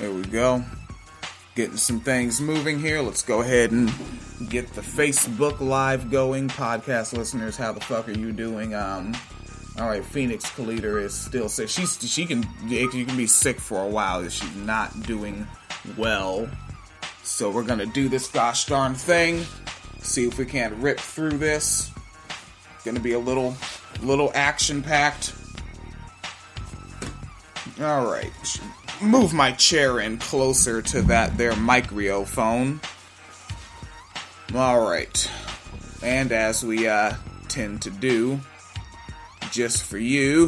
There we go. Getting some things moving here. Let's go ahead and get the Facebook Live going. Podcast listeners, how the fuck are you doing? Alright, Phoenix Kalita is still sick. She can be sick for a while if she's not doing well. So we're gonna do this gosh darn thing. See if we can't rip through this. Gonna be a little action-packed. Alright. Move my chair in closer to that there microphone. Alright. And as we tend to do, just for you.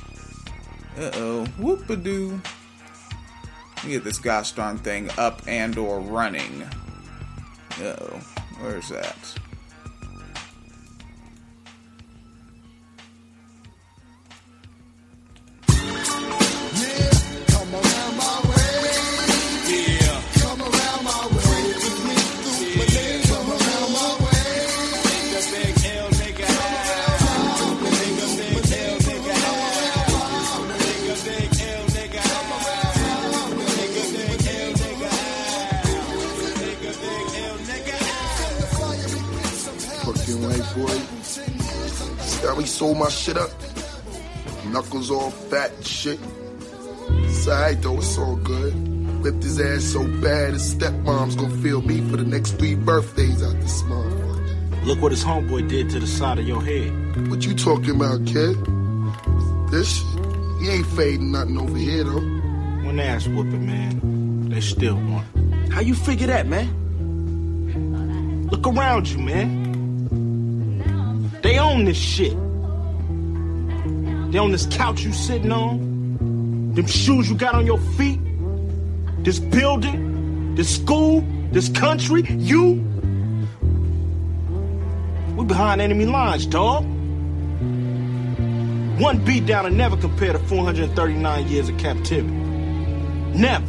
Whoop-a-doo. Get this gosh darn thing up and or running. Where's that? We sold my shit up. Knuckles all fat and shit. It's alright though, it's all good. Whipped his ass so bad his stepmom's gonna feel me for the next 3 birthdays out this motherfucker. Look what his homeboy did to the side of your head. What you talking about, kid? This shit? He ain't fading nothing over here though. One ass whooping, man. They still want. How you figure that, man? Look around you, man. They own this shit. They own this couch you sitting on, them shoes you got on your feet, this building, this school, this country, you. We behind enemy lines, dawg. One beat down and never compare to 439 years of captivity. Never.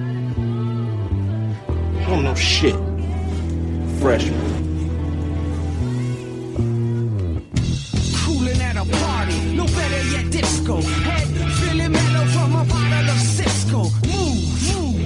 You don't know shit. Freshman. No better yet, disco. Head feeling mellow from a bottle of Cisco. Move.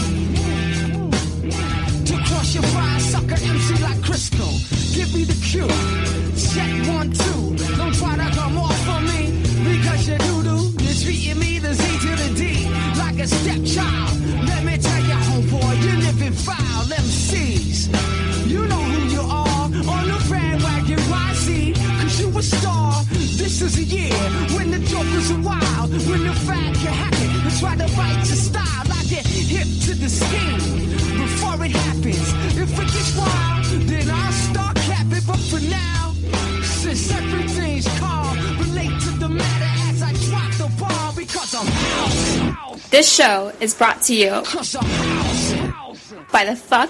To crush your fire, sucker MC like Crisco. Give me the cue. Check 1, 2. Don't try to come off on me because you doo-doo. You're treating me the Z to the D like a stepchild. Let me tell you, homeboy, you're living foul. MCs, you know who you are. On the bandwagon, YZ, cause you a star. This is a year when the jokers are wild, when the fans get happy and try to bite your style. I get hip to the scheme before it happens. If it gets wild, then I'll start capping. But for now, since everything's calm, relate to the matter as I drop the ball because I'm house. This show is brought to you by the fuck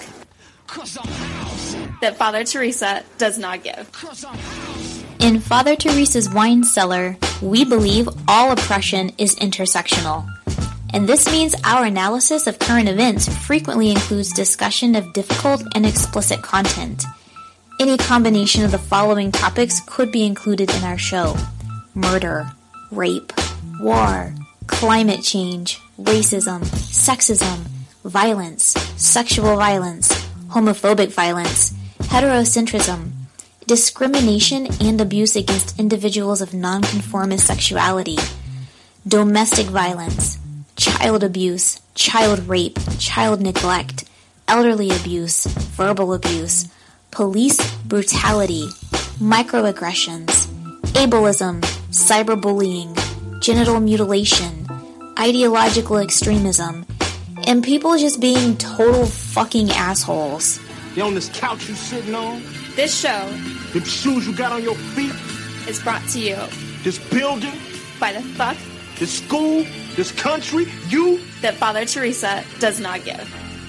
that Father Teresa does not give. In Father Teresa's wine cellar, we believe all oppression is intersectional. And this means our analysis of current events frequently includes discussion of difficult and explicit content. Any combination of the following topics could be included in our show: murder, rape, war, climate change, racism, sexism, violence, sexual violence, homophobic violence, heterocentrism, discrimination and abuse against individuals of nonconformist sexuality, domestic violence, child abuse, child rape, child neglect, elderly abuse, verbal abuse, police brutality, microaggressions, ableism, cyberbullying, genital mutilation, ideological extremism, and people just being total fucking assholes. They on this couch you sitting on, This show, them shoes you got on your feet, is brought to you this building, by the fuck this school, this country, you. that Father Teresa does not give.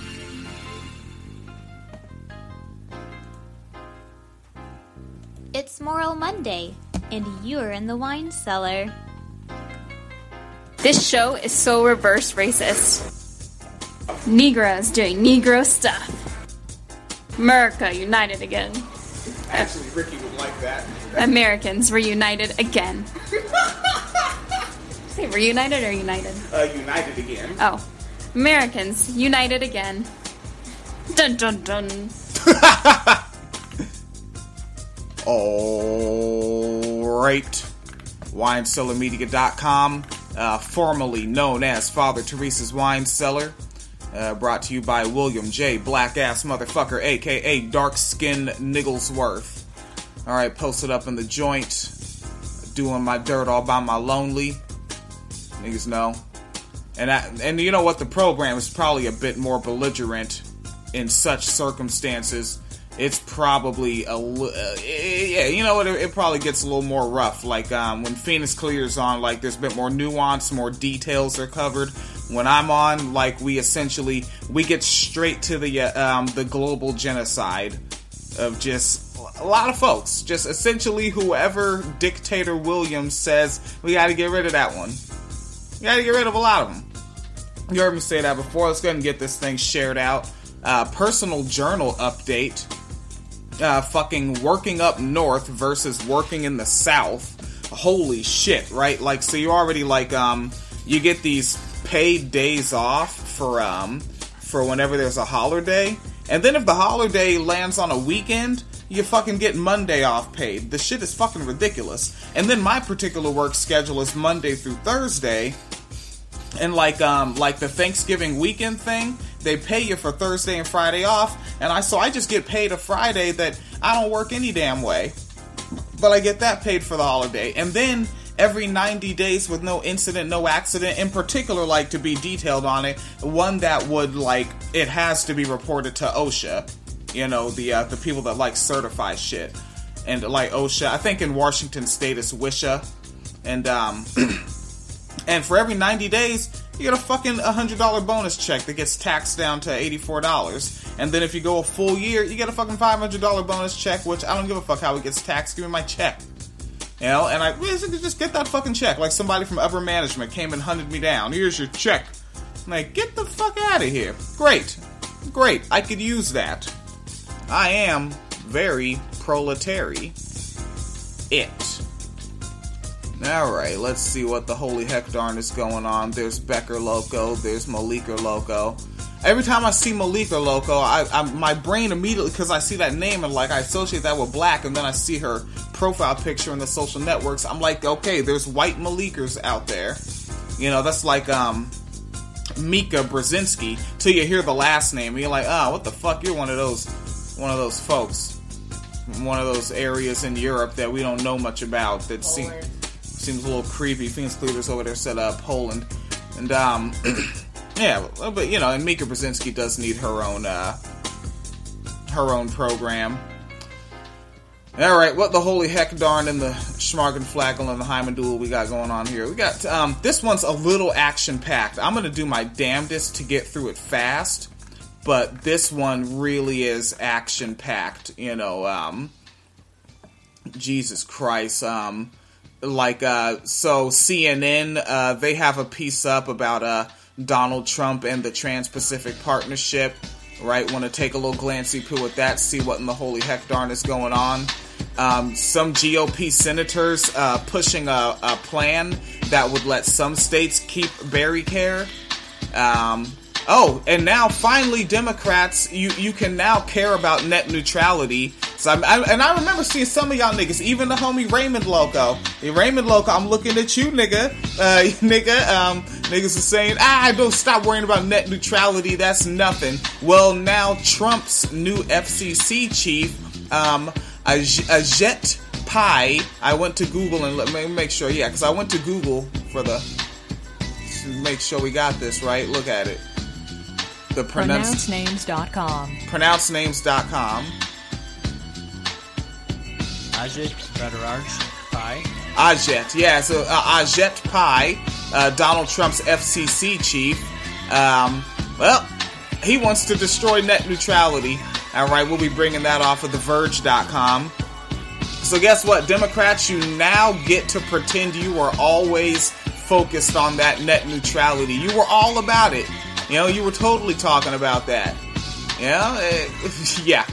It's Moral Monday, and you're in the wine cellar. This show is so reverse racist. Negroes doing Negro stuff. America united again. Actually, Ricky would like that. Americans reunited again. Say reunited or united? United again. Oh. Americans united again. Dun dun dun. Alright. WineCellarMedia.com, formerly known as Father Teresa's Wine Cellar. Brought to you by William J. Black-Ass Motherfucker, a.k.a. Dark-Skin Nigglesworth. Alright, posted up in the joint, doing my dirt all by my lonely. Niggas know. And you know what? The program is probably a bit more belligerent in such circumstances. It's probably yeah, you know what? It probably gets a little more rough. Like, when Phoenix Clear's on, like, there's a bit more nuance, more details are covered. When I'm on, like, we get straight to the global genocide of just a lot of folks. Just essentially whoever Dictator Williams says, we gotta get rid of that one. We gotta get rid of a lot of them. You heard me say that before. Let's go ahead and get this thing shared out. Personal journal update. Fucking working up north versus working in the south. Holy shit, right? Like, so you already, like, you get these paid days off for whenever there's a holiday. And then if the holiday lands on a weekend, you fucking get Monday off paid. The shit is fucking ridiculous. And then my particular work schedule is Monday through Thursday. And like the Thanksgiving weekend thing, they pay you for Thursday and Friday off, and I just get paid a Friday that I don't work any damn way. But I get that paid for the holiday. And then every 90 days with no incident, no accident, in particular, like, to be detailed on it, one that would, like, it has to be reported to OSHA. You know, the people that, like, certify shit. And, like, OSHA, I think in Washington State it's WISHA. And, and for every 90 days, you get a fucking $100 bonus check that gets taxed down to $84. And then if you go a full year, you get a fucking $500 bonus check, which I don't give a fuck how it gets taxed. Give me my check. You know, and I just get that fucking check. Like, somebody from upper management came and hunted me down. Here's your check. I'm like, get the fuck out of here. Great. I could use that. I am very proletary. Alright, let's see what the holy heck darn is going on. There's Becker Loco, there's Malika Loco. Every time I see Malika Loco, my brain immediately, because I see that name and, like, I associate that with black, and then I see her profile picture in the social networks, I'm like, okay, there's white Malikas out there. You know, that's like, Mika Brzezinski, till you hear the last name, and you're like, oh, what the fuck, you're one of those folks. One of those areas in Europe that we don't know much about, that seems a little creepy. Phoenix Cleaver's over there set up, Poland. And, yeah, but, you know, and Mika Brzezinski does need her own program. Alright, what the holy heck darn in the Schmargenflagel and the Heimendul we got going on here? We got, this one's a little action-packed. I'm gonna do my damnedest to get through it fast, but this one really is action-packed, you know, Jesus Christ, so CNN, they have a piece up about, Donald Trump and the Trans-Pacific Partnership, right? Want to take a little glancey-poo at that, see what in the holy heck darn is going on. Some GOP senators, pushing a plan that would let some states keep berry care. Oh, and now finally Democrats, you can now care about net neutrality. So I remember seeing some of y'all niggas, even the homie Raymond Loco. Hey, Raymond Loco, I'm looking at you, nigga. Niggas are saying, don't stop worrying about net neutrality, that's nothing. Well, now Trump's new FCC chief, Ajit Pai, I went to Google and let me make sure, because I went to Google to make sure we got this right. Look at it. The PronounceNames.com. PronounceNames.com. Ajit Pai. Ajit, yeah. So Ajit Pai, Donald Trump's FCC chief. Well, he wants to destroy net neutrality. All right, we'll be bringing that off of TheVerge.com. So guess what, Democrats? You now get to pretend you were always focused on that net neutrality. You were all about it. You know, you were totally talking about that. You know? Yeah.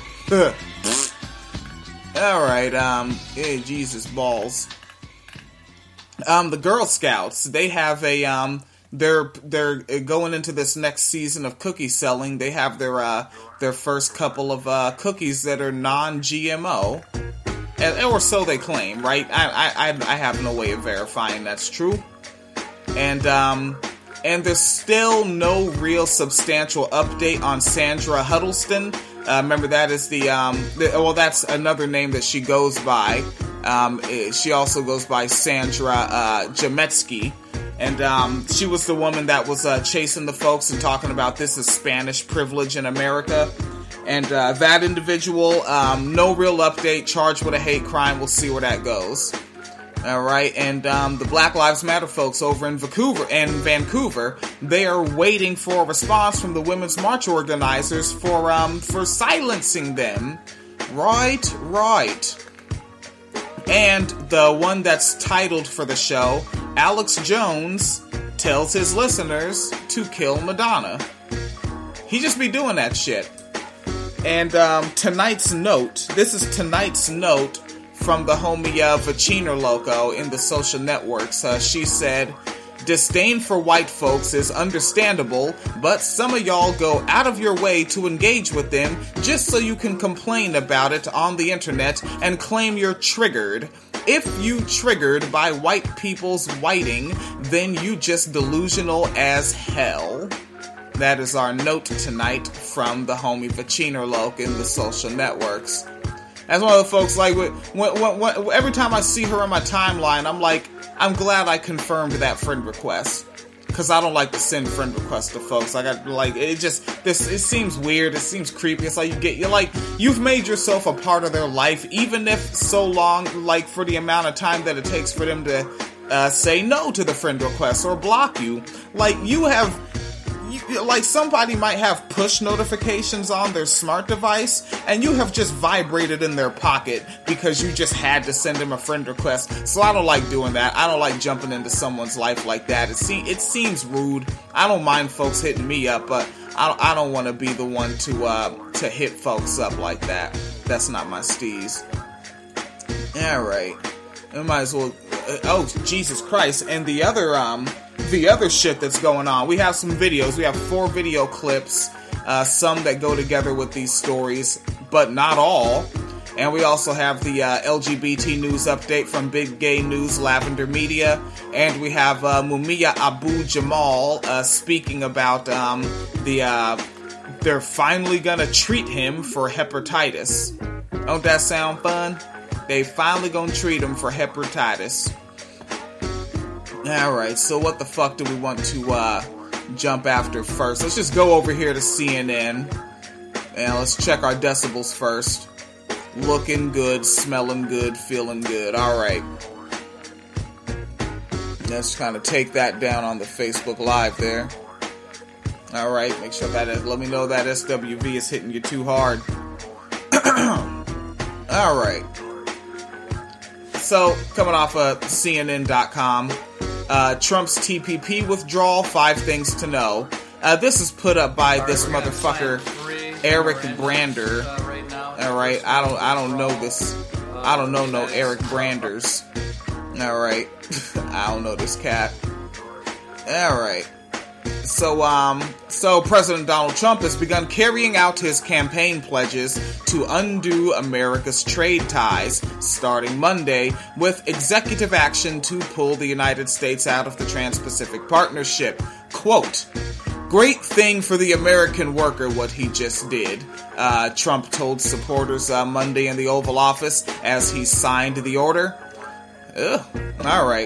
Alright, Jesus balls. The Girl Scouts, they have a they're going into this next season of cookie selling. They have their first couple of cookies that are non-GMO, or so they claim, right? I have no way of verifying that's true, and there's still no real substantial update on Sandra Huddleston. Remember, that is that's another name that she goes by. She also goes by Sandra Jametsky. And she was the woman that was chasing the folks and talking about this is Spanish privilege in America. And that individual, no real update, charged with a hate crime. We'll see where that goes. All right, and the Black Lives Matter folks over in Vancouver, they are waiting for a response from the Women's March organizers for silencing them. Right. And the one that's titled for the show, Alex Jones tells his listeners to kill Madonna. He just be doing that shit. And tonight's note from the homie Vacina Loco in the social networks. She said, disdain for white folks is understandable, but some of y'all go out of your way to engage with them just so you can complain about it on the internet and claim you're triggered. If you triggered by white people's whiting, then you just delusional as hell. That is our note tonight from the homie Vacina Loco in the social networks. As one of the folks, like, every time I see her on my timeline, I'm like, I'm glad I confirmed that friend request. Because I don't like to send friend requests to folks. It seems weird, it seems creepy. It's like you've made yourself a part of their life, even if so long, like, for the amount of time that it takes for them to say no to the friend request or block you. Like, somebody might have push notifications on their smart device, and you have just vibrated in their pocket because you just had to send them a friend request. So I don't like doing that. I don't like jumping into someone's life like that. It seems rude. I don't mind folks hitting me up, but I don't want to be the one to hit folks up like that. That's not my steez. Alright. I might as well... oh, Jesus Christ. And the other shit that's going on. We have some videos. We have 4 video clips, some that go together with these stories, but not all. And we also have the LGBT news update from Big Gay News Lavender Media. And we have Mumia Abu Jamal speaking about they're finally gonna treat him for hepatitis. Don't that sound fun? They finally gonna treat him for hepatitis. Alright, so what the fuck do we want to jump after first? Let's just go over here to CNN, and let's check our decibels first. Looking good, smelling good, feeling good. Alright. Let's kind of take that down on the Facebook Live there. Alright, make sure let me know that SWV is hitting you too hard. Alright. So, coming off of CNN.com, Trump's TPP withdrawal, 5 things to know. This is put up by this motherfucker, Eric Brander. Alright, I don't know this. I don't know no Eric Branders. Alright. I don't know this cat. Alright. So President Donald Trump has begun carrying out his campaign pledges to undo America's trade ties starting Monday with executive action to pull the United States out of the Trans-Pacific Partnership. Quote, great thing for the American worker what he just did, Trump told supporters Monday in the Oval Office as he signed the order. Alright.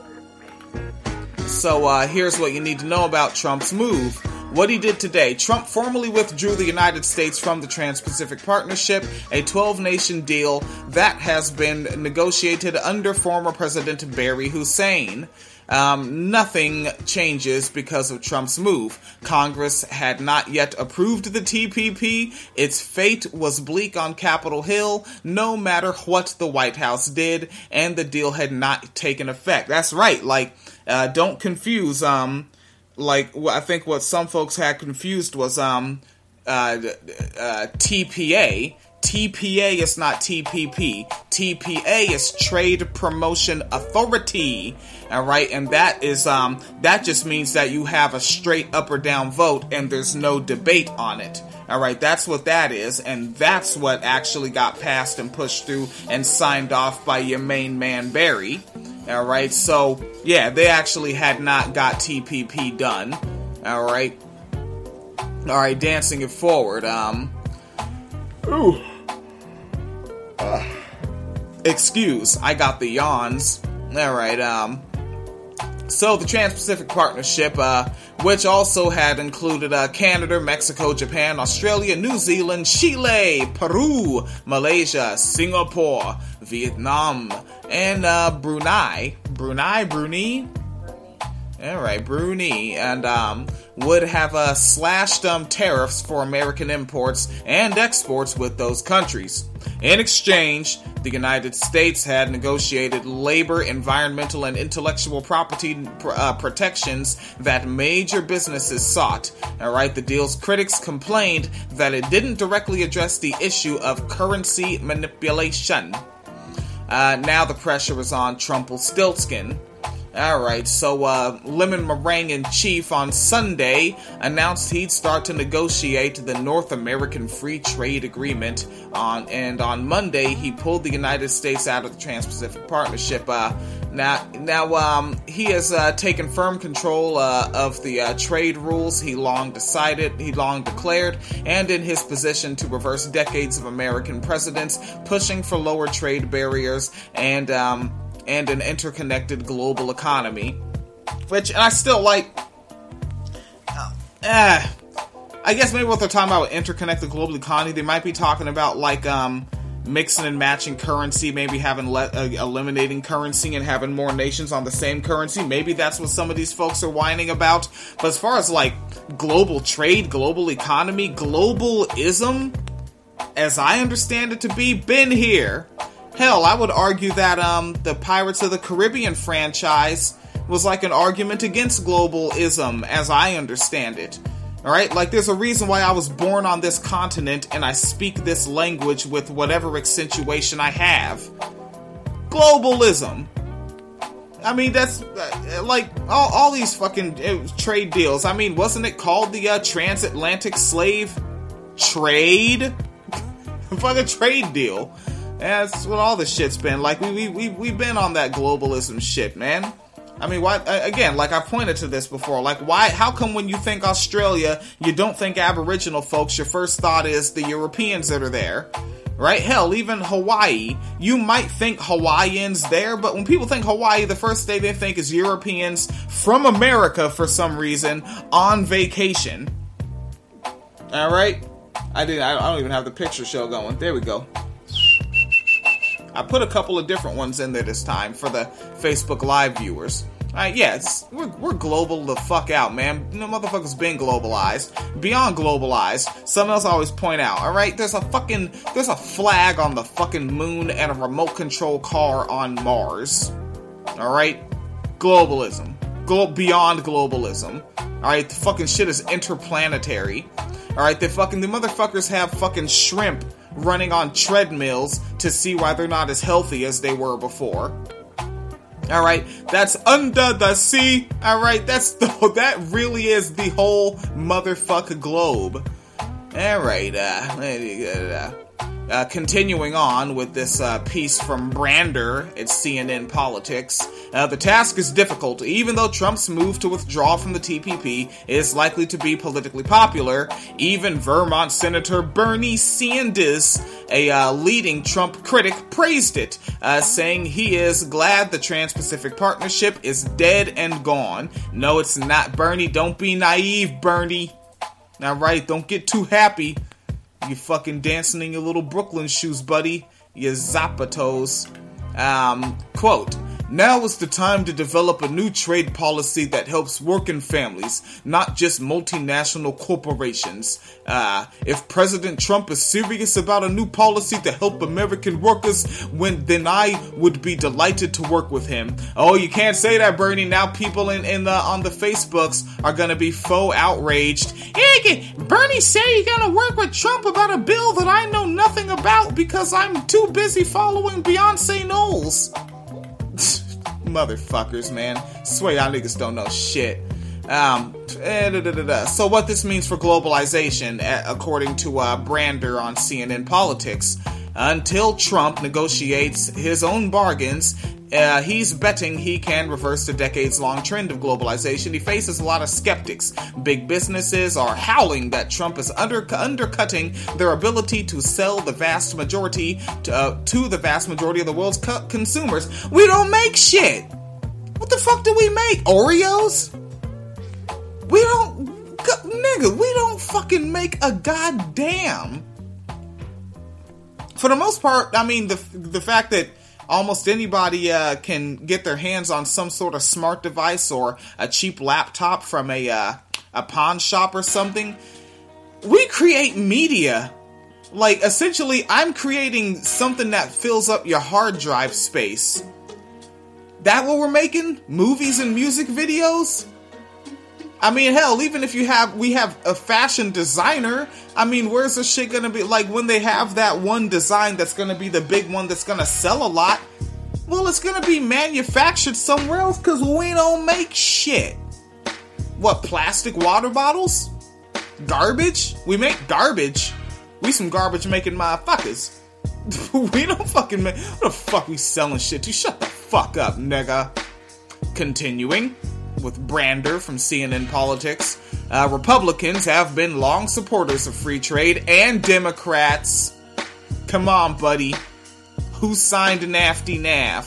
So here's what you need to know about Trump's move. What he did today. Trump formally withdrew the United States from the Trans-Pacific Partnership, a 12-nation deal that has been negotiated under former President Barry Hussein. Nothing changes because of Trump's move. Congress had not yet approved the TPP. Its fate was bleak on Capitol Hill, no matter what the White House did, and the deal had not taken effect. That's right, don't confuse, I think what some folks had confused was, TPA, TPA is not TPP. TPA is Trade Promotion Authority. Alright, and that is, that just means that you have a straight up or down vote and there's no debate on it. Alright, that's what that is, and that's what actually got passed and pushed through and signed off by your main man Barry. Alright, so, yeah, they actually had not got TPP done. Alright. Alright, dancing it forward, excuse, I got the yawns. Alright, so the Trans-Pacific Partnership, which also had included Canada, Mexico, Japan, Australia, New Zealand, Chile, Peru, Malaysia, Singapore, Vietnam, and Brunei. Alright, Brunei, and would have slashed tariffs for American imports and exports with those countries. In exchange, the United States had negotiated labor, environmental, and intellectual property protections that major businesses sought. Alright, the deal's critics complained that it didn't directly address the issue of currency manipulation. Now the pressure was on Trumpelstiltskin. Alright, so Lemon Meringue in Chief on Sunday announced he'd start to negotiate the North American Free Trade Agreement, and on Monday he pulled the United States out of the Trans-Pacific Partnership. Now he has taken firm control of the trade rules he long declared, and in his position to reverse decades of American presidents pushing for lower trade barriers and an interconnected global economy. Which, and I still like... I guess maybe what they're talking about with interconnected global economy, they might be talking about, like, mixing and matching currency, maybe having eliminating currency and having more nations on the same currency. Maybe that's what some of these folks are whining about. But as far as, like, global trade, global economy, globalism, as I understand it to be, been here. Hell, I would argue that the Pirates of the Caribbean franchise was like an argument against globalism, as I understand it. Alright, like there's a reason why I was born on this continent and I speak this language with whatever accentuation I have. Globalism. I mean, that's like all these fucking trade deals. I mean, wasn't it called the transatlantic slave trade? Fucking trade deal. Yeah, that's what all this shit's been. Like, we've been on that globalism shit, man. I mean, why, again, like I've pointed to this before, like how come when you think Australia, you don't think Aboriginal folks, your first thought is the Europeans that are there, right? Hell, even Hawaii, you might think Hawaiians there, but when people think Hawaii, the first thing they think is Europeans from America for some reason on vacation. Alright? I don't even have the picture show going. There we go. I put a couple of different ones in there this time for the Facebook Live viewers. Yeah, we're global the fuck out, man. You know, motherfuckers been globalized. Beyond globalized. Something else I always point out, alright? There's a flag on the fucking moon and a remote control car on Mars. Alright? Globalism. Beyond globalism. Alright, the fucking shit is interplanetary. Alright, the motherfuckers have fucking shrimp running on treadmills to see why they're not as healthy as they were before. Alright, that's under the sea. Alright, that really is the whole motherfucker globe. Alright, continuing on with this piece from Brander at CNN Politics. The task is difficult. Even though Trump's move to withdraw from the TPP is likely to be politically popular, even Vermont Senator Bernie Sanders, a leading Trump critic, praised it, saying he is glad the Trans-Pacific Partnership is dead and gone. No, it's not, Bernie. Don't be naive, Bernie. Alright, don't get too happy. You fucking dancing in your little Brooklyn shoes, buddy. You zapatos. Quote, Now is the time to develop a new trade policy that helps working families, not just multinational corporations. If President Trump is serious about a new policy to help American workers, then I would be delighted to work with him. Oh, you can't say that, Bernie. Now people on the Facebooks are gonna be faux outraged. Hey, Bernie say you're gonna work with Trump about a bill that I know nothing about because I'm too busy following Beyonce Knowles. Motherfuckers, man. Swear y'all niggas don't know shit. So what this means for globalization, according to Brander on CNN Politics, until Trump negotiates his own bargains, he's betting he can reverse the decades-long trend of globalization. He faces a lot of skeptics. Big businesses are howling that Trump is undercutting their ability to sell the vast majority to the vast majority of the world's consumers. We don't make shit. What the fuck do we make? Oreos? We don't fucking make a goddamn. For the most part, I mean, the fact that almost anybody can get their hands on some sort of smart device or a cheap laptop from a pawn shop or something. We create media. Like, essentially, I'm creating something that fills up your hard drive space. That what we're making? Movies and music videos? I mean, hell, even if we have a fashion designer, I mean, where's the shit gonna be? Like, when they have that one design that's gonna be the big one that's gonna sell a lot, well, it's gonna be manufactured somewhere else because we don't make shit. What, plastic water bottles? Garbage? We make garbage. We some garbage making motherfuckers. We don't fucking make... What the fuck we selling shit to? Shut the fuck up, nigga. Continuing with Brander from CNN Politics, Republicans have been long supporters of free trade, and Democrats. Come on, buddy. Who signed NAFTA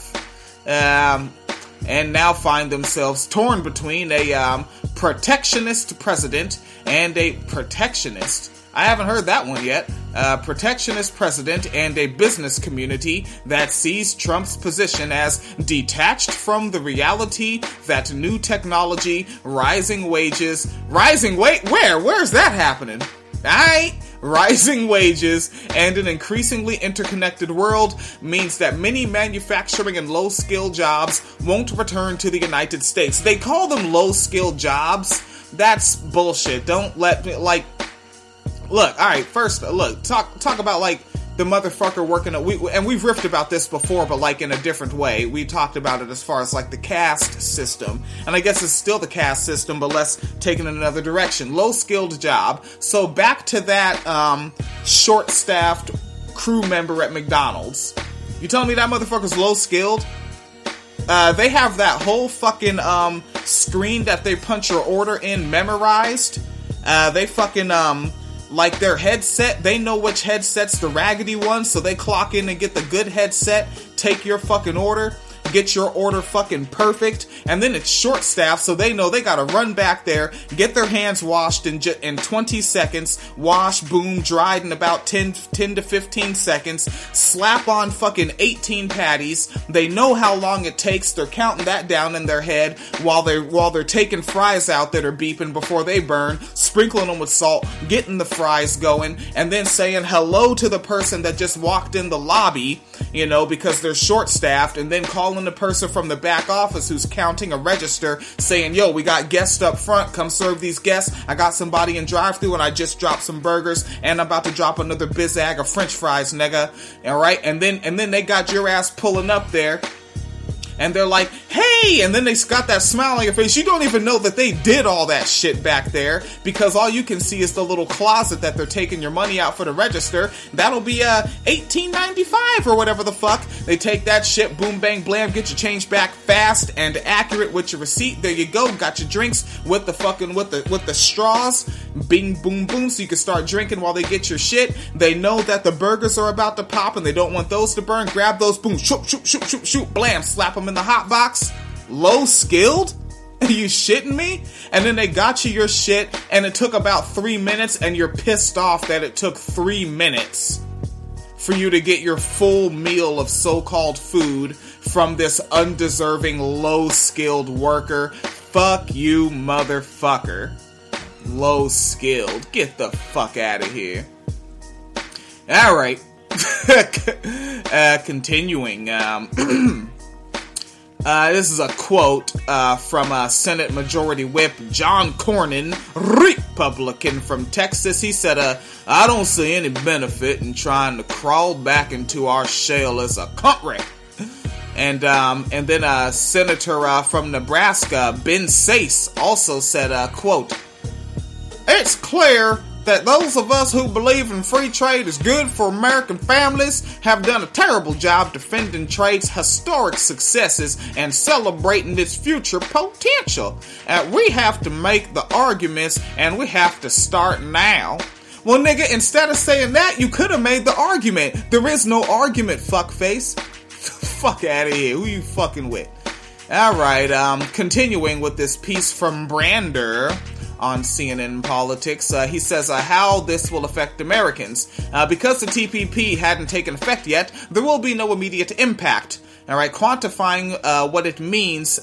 NAF? And now find themselves torn between a protectionist president and a protectionist. I haven't heard that one yet. Protectionist president and a business community that sees Trump's position as detached from the reality that new technology, rising wages, where's that happening? Rising wages and an increasingly interconnected world means that many manufacturing and low-skill jobs won't return to the United States. They call them low-skill jobs. That's bullshit. Don't let me, like... Look, alright, first, look, talk about, like, the motherfucker working and we've riffed about this before, but, like, in a different way. We talked about it as far as, like, the caste system. And I guess it's still the caste system, but let's take it in another direction. Low-skilled job. So, back to that, short-staffed crew member at McDonald's. You telling me that motherfucker's low-skilled? They have that whole fucking, screen that they punch your order in memorized. They fucking, like their headset, they know which headset's the raggedy one, so they clock in and get the good headset, take your fucking order, get your order fucking perfect, and then it's short staffed, so they know they gotta run back there, get their hands washed in 20 seconds, wash, boom, dried in about 10 to 15 seconds, slap on fucking 18 patties, they know how long it takes, they're counting that down in their head while they're taking fries out that are beeping before they burn, sprinkling them with salt, getting the fries going, and then saying hello to the person that just walked in the lobby, you know, because they're short-staffed, and then calling the person from the back office who's counting a register, saying, yo, we got guests up front, come serve these guests, I got somebody in drive-thru, and I just dropped some burgers, and I'm about to drop another bizag of french fries, nigga, alright, and then they got your ass pulling up there, and they're like, hey, and then they got that smile on your face. You don't even know that they did all that shit back there, because all you can see is the little closet that they're taking your money out for the register. That'll be $18.95 or whatever the fuck. They take that shit, boom, bang, blam, get your change back fast and accurate with your receipt. There you go, got your drinks with the fucking, with the straws, bing, boom, boom, so you can start drinking while they get your shit. They know that the burgers are about to pop and they don't want those to burn. Grab those, boom, shoot, shoot, shoot, shoot, shoot, blam, slap them in the hot box. Low skilled? Are you shitting me? And then they got you your shit and it took about 3 minutes and you're pissed off that it took 3 minutes. for you to get your full meal of so-called food from this undeserving, low-skilled worker. Fuck you, motherfucker. Low-skilled. Get the fuck out of here. Alright. Continuing. This is a quote from Senate Majority Whip John Cornyn, Republican from Texas. He said, I don't see any benefit in trying to crawl back into our shell as a country. And then Senator from Nebraska, Ben Sasse, also said, quote, it's clear that those of us who believe in free trade is good for American families have done a terrible job defending trade's historic successes and celebrating its future potential. We have to make the arguments, and we have to start now. Well, nigga, instead of saying that, you could have made the argument. There is no argument, fuckface. Fuck out of here. Who you fucking with? Alright, continuing with this piece from Brander on CNN Politics. He says how this will affect Americans. Because the TPP hadn't taken effect yet, there will be no immediate impact. Alright, quantifying what it means,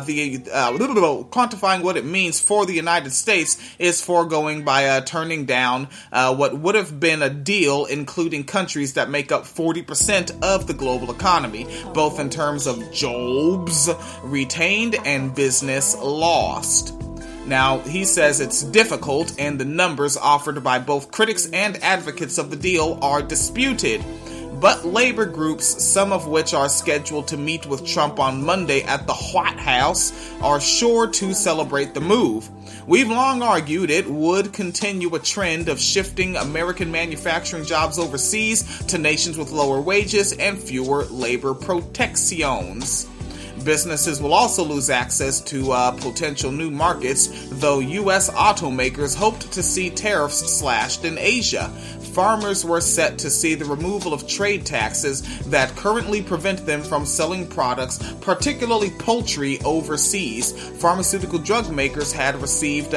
quantifying what it means for the United States is foregoing by turning down what would have been a deal including countries that make up 40% of the global economy, both in terms of jobs retained and business lost. Now, he says it's difficult, and the numbers offered by both critics and advocates of the deal are disputed. But labor groups, some of which are scheduled to meet with Trump on Monday at the White House, are sure to celebrate the move. We've long argued it would continue a trend of shifting American manufacturing jobs overseas to nations with lower wages and fewer labor protections. Businesses will also lose access to potential new markets, though U.S. automakers hoped to see tariffs slashed in Asia. Farmers were set to see the removal of trade taxes that currently prevent them from selling products, particularly poultry, overseas. Pharmaceutical drug makers had received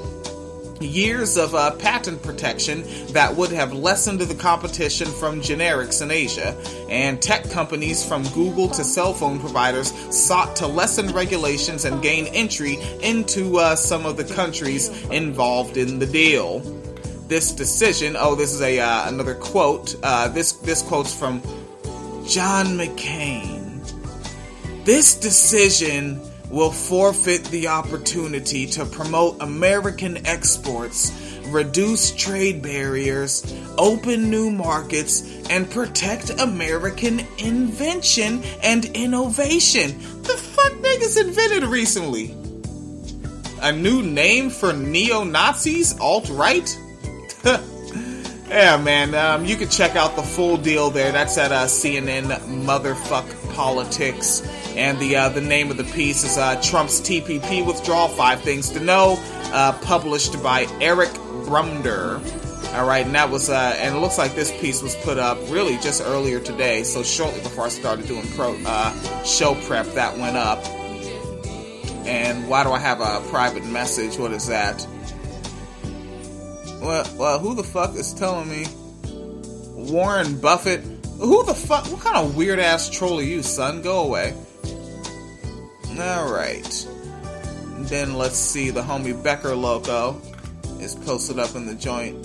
years of patent protection that would have lessened the competition from generics in Asia, and tech companies from Google to cell phone providers sought to lessen regulations and gain entry into some of the countries involved in the deal. This decision, this is another quote, this quote's from John McCain. This decision will forfeit the opportunity to promote American exports, reduce trade barriers, open new markets, and protect American invention and innovation. The fuck niggas invented recently? A new name for neo-Nazis? Alt-right? Yeah, man, you can check out the full deal there. That's at CNN Motherfuck Politics. And the name of the piece is Trump's TPP Withdrawal, 5 Things to Know, published by Eric Brumder. Alright, and that was, and it looks like this piece was put up really just earlier today, so shortly before I started doing show prep, that went up. And why do I have a private message? What is that? Well, who the fuck is telling me? Warren Buffett? Who the fuck? What kind of weird ass troll are you, son? Go away. Alright. Then let's see, the homie Becker Loco is posted up in the joint.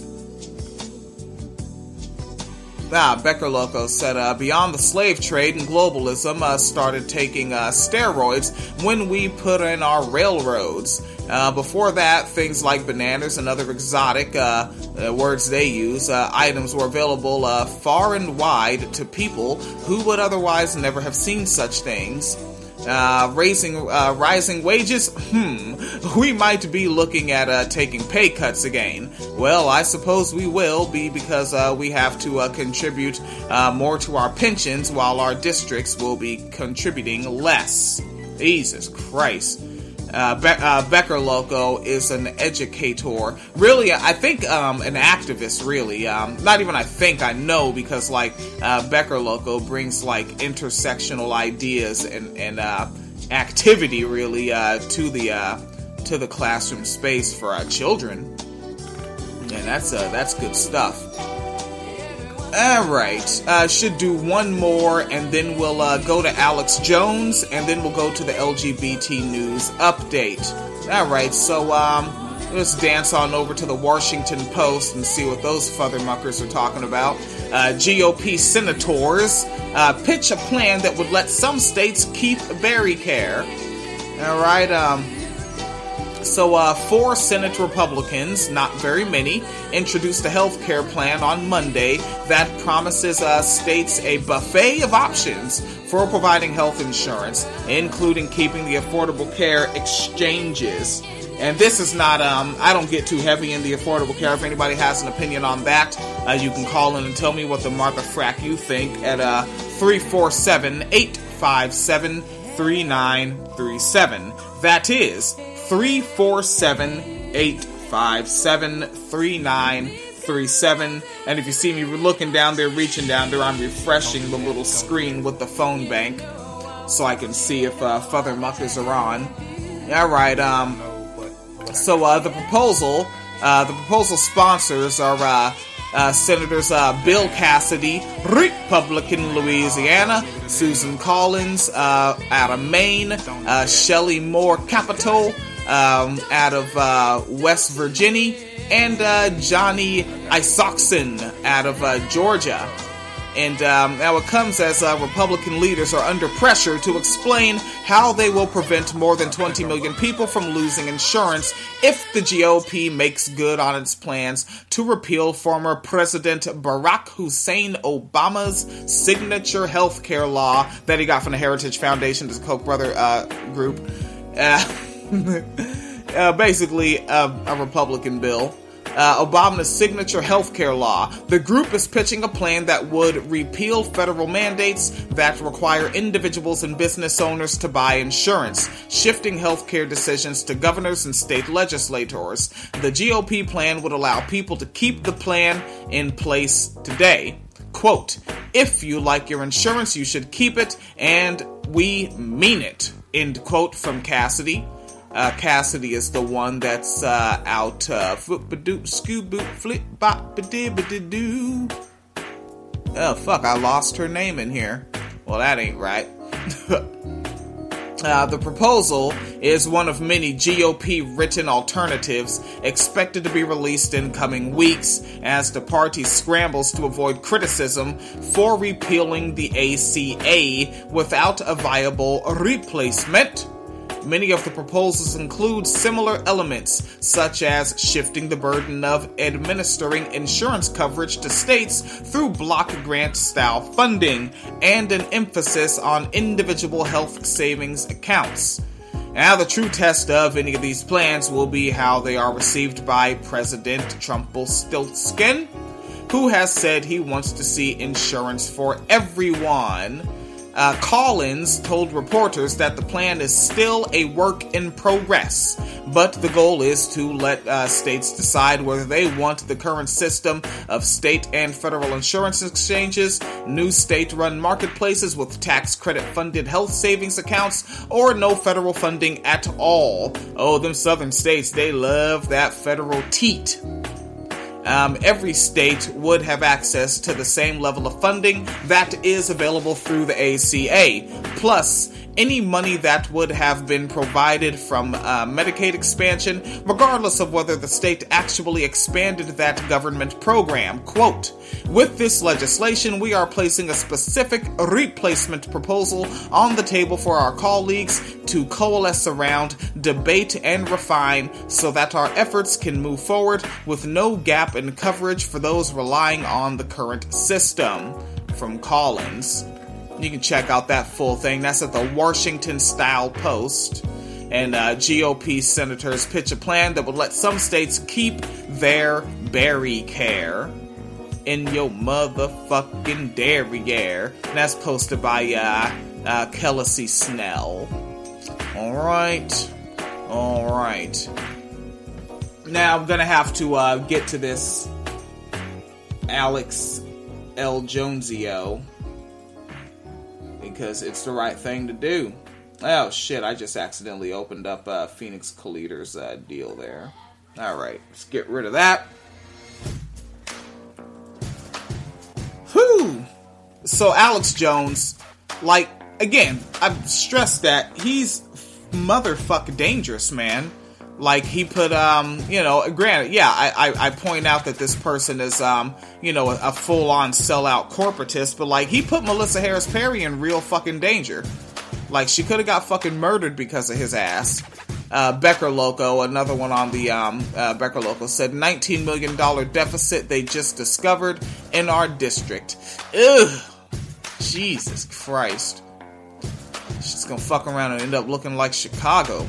Becker Loco said, beyond the slave trade and globalism started taking steroids when we put in our railroads. Before that, things like bananas and other exotic words they use, items were available far and wide to people who would otherwise never have seen such things. Rising wages? We might be looking at taking pay cuts again. Well, I suppose we will be, because we have to contribute more to our pensions, while our districts will be contributing less. Jesus Christ. Becker Loco is an educator. Really, I think an activist, really. Not even I think, I know, because Becker Loco brings intersectional ideas and activity, really, to the classroom space for our children. And that's good stuff. Alright, should do one more, and then we'll go to Alex Jones, and then we'll go to the LGBT news update. Alright, so let's dance on over to the Washington Post and see what those fothermuckers are talking about. GOP senators pitch a plan that would let some states keep Barry Care. Alright, So, 4 Senate Republicans, not very many, introduced a health care plan on Monday that promises states a buffet of options for providing health insurance, including keeping the Affordable Care Exchanges. And this is not, I don't get too heavy in the Affordable Care. If anybody has an opinion on that, you can call in and tell me what the Martha Frack you think at 347-857-3937. That is 347-857-3937. And if you see me looking down there, reaching down there, I'm refreshing the little screen with the phone bank so I can see if fothermuckers are on. Alright, so the proposal sponsors are Senators Bill Cassidy, Republican Louisiana, Susan Collins out of Maine, Shelley Moore Capito out of West Virginia, and Johnny Isakson out of Georgia. And now it comes as Republican leaders are under pressure to explain how they will prevent more than 20 million people from losing insurance if the GOP makes good on its plans to repeal former President Barack Hussein Obama's signature health care law that he got from the Heritage Foundation, his Koch brother group. Basically, a Republican bill. Obama's signature healthcare law. The group is pitching a plan that would repeal federal mandates that require individuals and business owners to buy insurance, shifting healthcare decisions to governors and state legislators. The GOP plan would allow people to keep the plan in place today. Quote, "If you like your insurance, you should keep it, and we mean it." End quote from Cassidy. Cassidy is the one that's out oh fuck, I lost her name in here. Well, that ain't right. The proposal is one of many GOP-written alternatives expected to be released in coming weeks as the party scrambles to avoid criticism for repealing the ACA without a viable replacement. Many of the proposals include similar elements, such as shifting the burden of administering insurance coverage to states through block grant-style funding, and an emphasis on individual health savings accounts. Now, the true test of any of these plans will be how they are received by President Trumpelstiltskin, who has said he wants to see insurance for everyone. Collins told reporters that the plan is still a work in progress, but the goal is to let states decide whether they want the current system of state and federal insurance exchanges, new state-run marketplaces with tax credit-funded health savings accounts, or no federal funding at all. Oh, them southern states, they love that federal teat. Every state would have access to the same level of funding that is available through the ACA, plus any money that would have been provided from Medicaid expansion, regardless of whether the state actually expanded that government program. Quote, "With this legislation, we are placing a specific replacement proposal on the table for our colleagues to coalesce around, debate, and refine so that our efforts can move forward with no gap in coverage for those relying on the current system." From Collins. You can check out that full thing. That's at the Washington Style Post. And GOP senators pitch a plan that would let some states keep their Barry Care in your motherfucking derriere. And that's posted by Kelsey Snell. Alright. Now I'm gonna have to get to this Alex L. Jonesio, because it's the right thing to do. Oh shit, I just accidentally opened up Phoenix Collider's deal there. Alright, let's get rid of that. So Alex Jones, like, again, I've stressed that he's motherfucking dangerous, man. Like, he put, granted, yeah, I point out that this person is, a full-on sellout corporatist, but, like, he put Melissa Harris Perry in real fucking danger. Like, she could have got fucking murdered because of his ass. Becker Loco, another one on the, Becker Loco said, $19 million deficit they just discovered in our district. Ugh. Jesus Christ. She's gonna fuck around and end up looking like Chicago.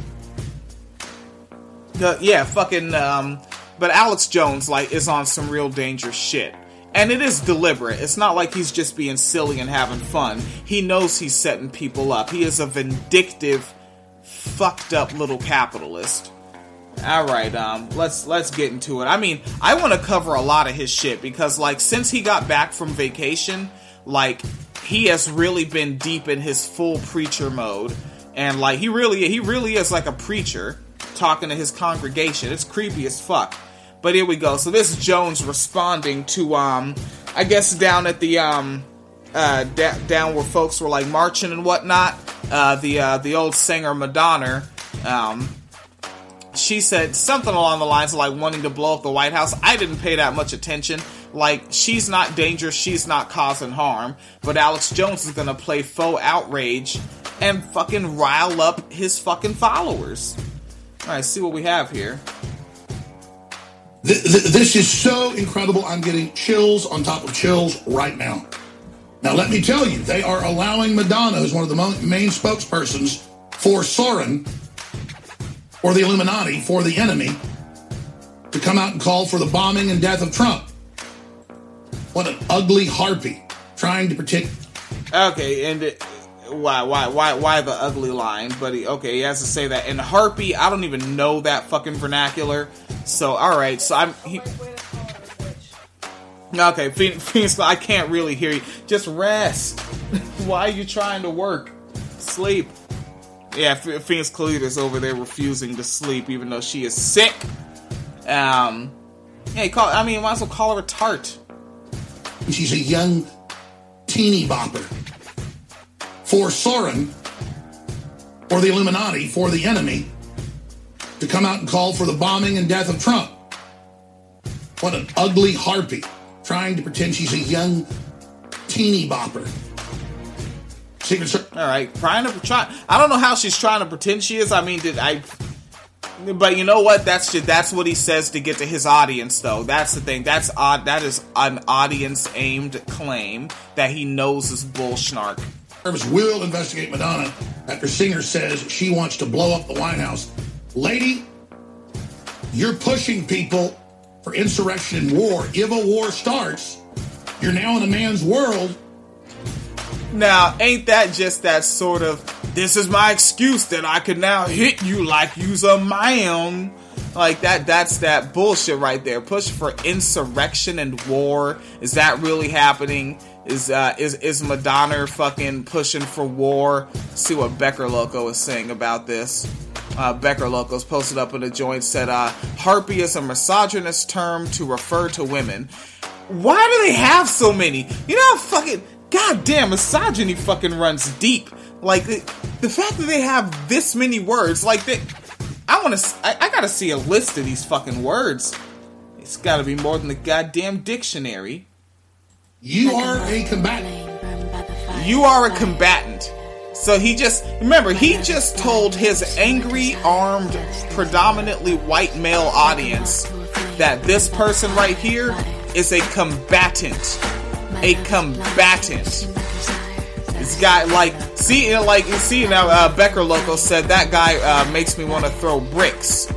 But Alex Jones, like, is on some real dangerous shit. And it is deliberate. It's not like he's just being silly and having fun. He knows he's setting people up. He is a vindictive, fucked up little capitalist. Alright, let's get into it. I mean, I want to cover a lot of his shit because, like, since he got back from vacation, like, he has really been deep in his full preacher mode. And, like, he really is like a preacher talking to his congregation. It's creepy as fuck. But here we go. So this is Jones responding to, I guess down at the, down where folks were, like, marching and whatnot, the old singer Madonna, she said something along the lines of, like, wanting to blow up the White House. I didn't pay that much attention. Like, she's not dangerous, she's not causing harm, but Alex Jones is gonna play faux outrage and fucking rile up his fucking followers. Alright, see what we have here. This is so incredible. I'm getting chills on top of chills right now. Now, let me tell you, they are allowing Madonna, who's one of the main spokespersons for Soros, or the Illuminati, for the enemy, to come out and call for the bombing and death of Trump. What an ugly harpy trying to protect. Okay, and why the ugly line? But he has to say that. And harpy, I don't even know that fucking vernacular. So, alright, so okay, Phoenix, I can't really hear you. Just rest. Why are you trying to work? Sleep. Yeah, Phoenix Kalita's over there refusing to sleep, even though she is sick. Might as well call her a tart. She's a young teeny bopper. For Soros, or the Illuminati, for the enemy, to come out and call for the bombing and death of Trump. What an ugly harpy trying to pretend she's a young teeny bopper. Alright, I don't know how she's trying to pretend she is. But you know what? That's what he says to get to his audience, though. That's the thing. That is an audience-aimed claim that he knows is bullshnark. Will investigate Madonna after singer says she wants to blow up the White House. Lady, you're pushing people for insurrection and war. If a war starts, you're now in a man's world. Now, ain't that just that sort of, this is my excuse that I could now hit you like you's a man? Like, that's that bullshit right there. Push for insurrection and war. Is that really happening? Is Madonna fucking pushing for war? Let's see what Becker Loco is saying about this. Becker Locos posted up in a joint, said, harpy is a misogynist term to refer to women. Why do they have so many? You know how fucking, goddamn, misogyny fucking runs deep. Like, the fact that they have this many words, like, I gotta see a list of these fucking words. It's gotta be more than the goddamn dictionary. You are a combatant. You are a combatant. So he just told his angry, armed, predominantly white male audience that this person right here is a combatant. A combatant. This guy, Becker Loco said that guy makes me want to throw bricks.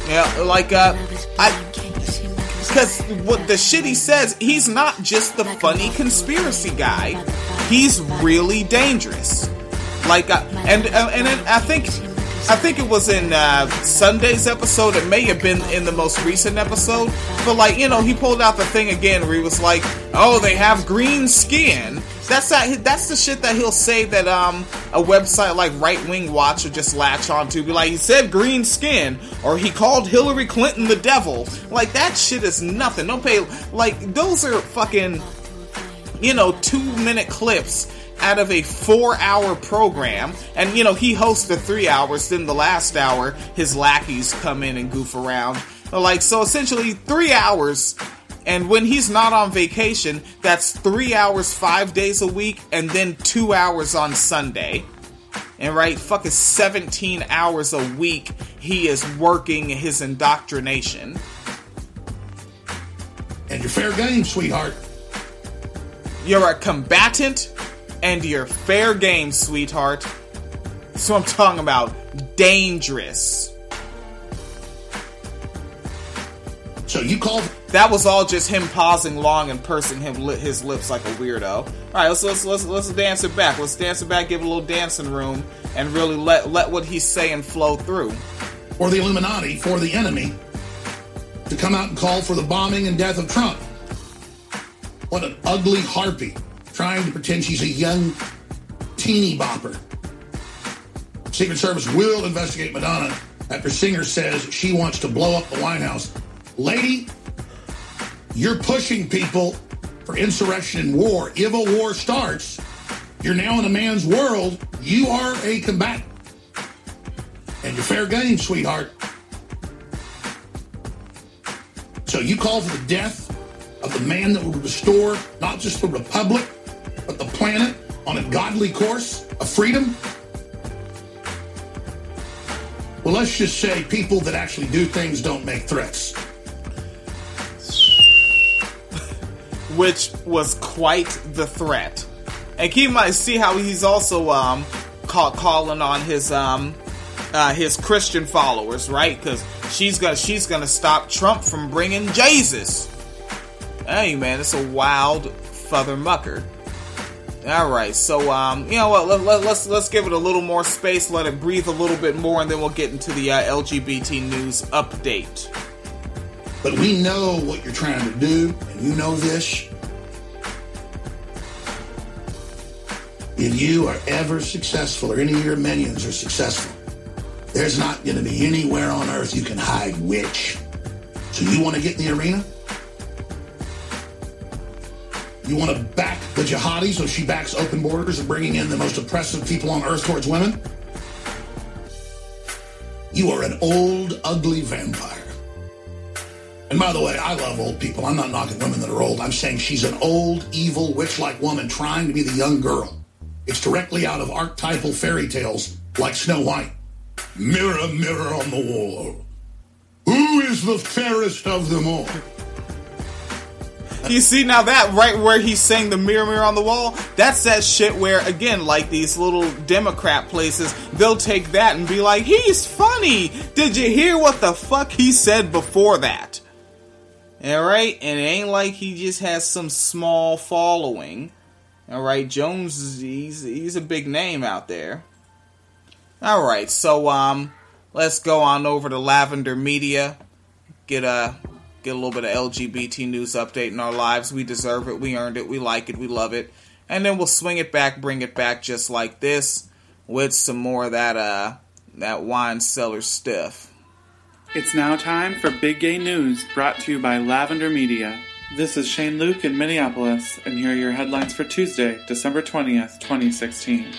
Because what the shit he says, he's not just the funny conspiracy guy. He's really dangerous. And I think it was in Sunday's episode. It may have been in the most recent episode. But he pulled out the thing again where he was like, "Oh, they have green skin." That's the shit that he'll say that a website like Right Wing Watch will just latch onto. Be like, he said green skin, or he called Hillary Clinton the devil. Like, that shit is nothing. Don't pay. Like, those are fucking 2-minute clips out of a 4-hour program. And, he hosts the 3 hours, then the last hour, his lackeys come in and goof around. So essentially 3 hours. And when he's not on vacation, that's 3 hours 5 days a week, and then 2 hours on Sunday. And fucking 17 hours a week, he is working his indoctrination. And you're fair game, sweetheart. You're a combatant, and you're fair game, sweetheart. That's what I'm talking about. Dangerous. So you called... That was all just him pausing long and pursing his lips like a weirdo. All right, let's dance it back. Let's dance it back, give it a little dancing room, and really let what he's saying flow through. For the Illuminati, for the enemy, to come out and call for the bombing and death of Trump. What an ugly harpy, trying to pretend she's a young teeny bopper. Secret Service will investigate Madonna after singer says she wants to blow up the White House. Lady, you're pushing people for insurrection and war. If a war starts, you're now in a man's world. You are a combatant. And you're fair game, sweetheart. So you call for the death of the man that will restore not just the republic, but the planet on a godly course of freedom? Well, let's just say people that actually do things don't make threats. Which was quite the threat. And keep in mind, see how he's also calling on his Christian followers, right? Because she's gonna stop Trump from bringing Jesus. Hey man, it's a wild feather mucker. All right, so you know what? Let's give it a little more space, let it breathe a little bit more, and then we'll get into the LGBT news update. But we know what you're trying to do, and you know this. If you are ever successful, or any of your minions are successful, there's not going to be anywhere on earth you can hide witch. So you want to get in the arena? You want to back the jihadi so she backs open borders and bringing in the most oppressive people on earth towards women? You are an old, ugly vampire. And by the way, I love old people. I'm not knocking women that are old. I'm saying she's an old, evil, witch-like woman trying to be the young girl. It's directly out of archetypal fairy tales like Snow White. Mirror, mirror on the wall. Who is the fairest of them all? You see, now that right where he's saying the mirror, mirror on the wall, that's that shit where, again, like these little Democrat places, they'll take that and be like, he's funny! Did you hear what the fuck he said before that? Alright? And it ain't like he just has some small following. Alright, Jones, he's a big name out there. Alright, so, let's go on over to Lavender Media. Get a little bit of LGBT news update in our lives. We deserve it, we earned it, we like it, we love it. And then we'll swing it back, bring it back just like this, with some more of that wine cellar stuff. It's now time for Big Gay News, brought to you by Lavender Media. This is Shane Luke in Minneapolis, and here are your headlines for Tuesday, December 20th, 2016.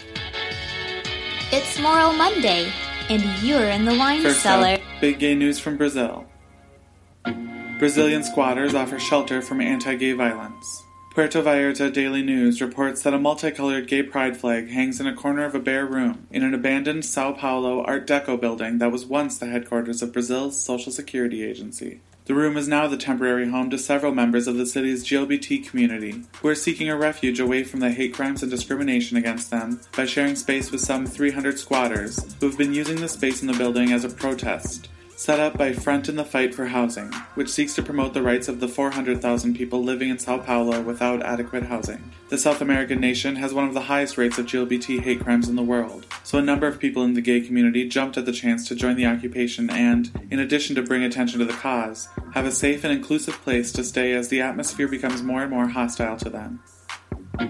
It's Moral Monday, and you're in the wine First cellar. Up, Big Gay News from Brazil. Brazilian squatters offer shelter from anti-gay violence. Puerto Vallarta Daily News reports that a multicolored gay pride flag hangs in a corner of a bare room in an abandoned Sao Paulo Art Deco building that was once the headquarters of Brazil's Social Security Agency. The room is now the temporary home to several members of the city's LGBT community, who are seeking a refuge away from the hate crimes and discrimination against them by sharing space with some 300 squatters who have been using the space in the building as a protest, set up by Front in the Fight for Housing, which seeks to promote the rights of the 400,000 people living in Sao Paulo without adequate housing. The South American nation has one of the highest rates of LGBT hate crimes in the world, so a number of people in the gay community jumped at the chance to join the occupation and, in addition to bring attention to the cause, have a safe and inclusive place to stay as the atmosphere becomes more and more hostile to them.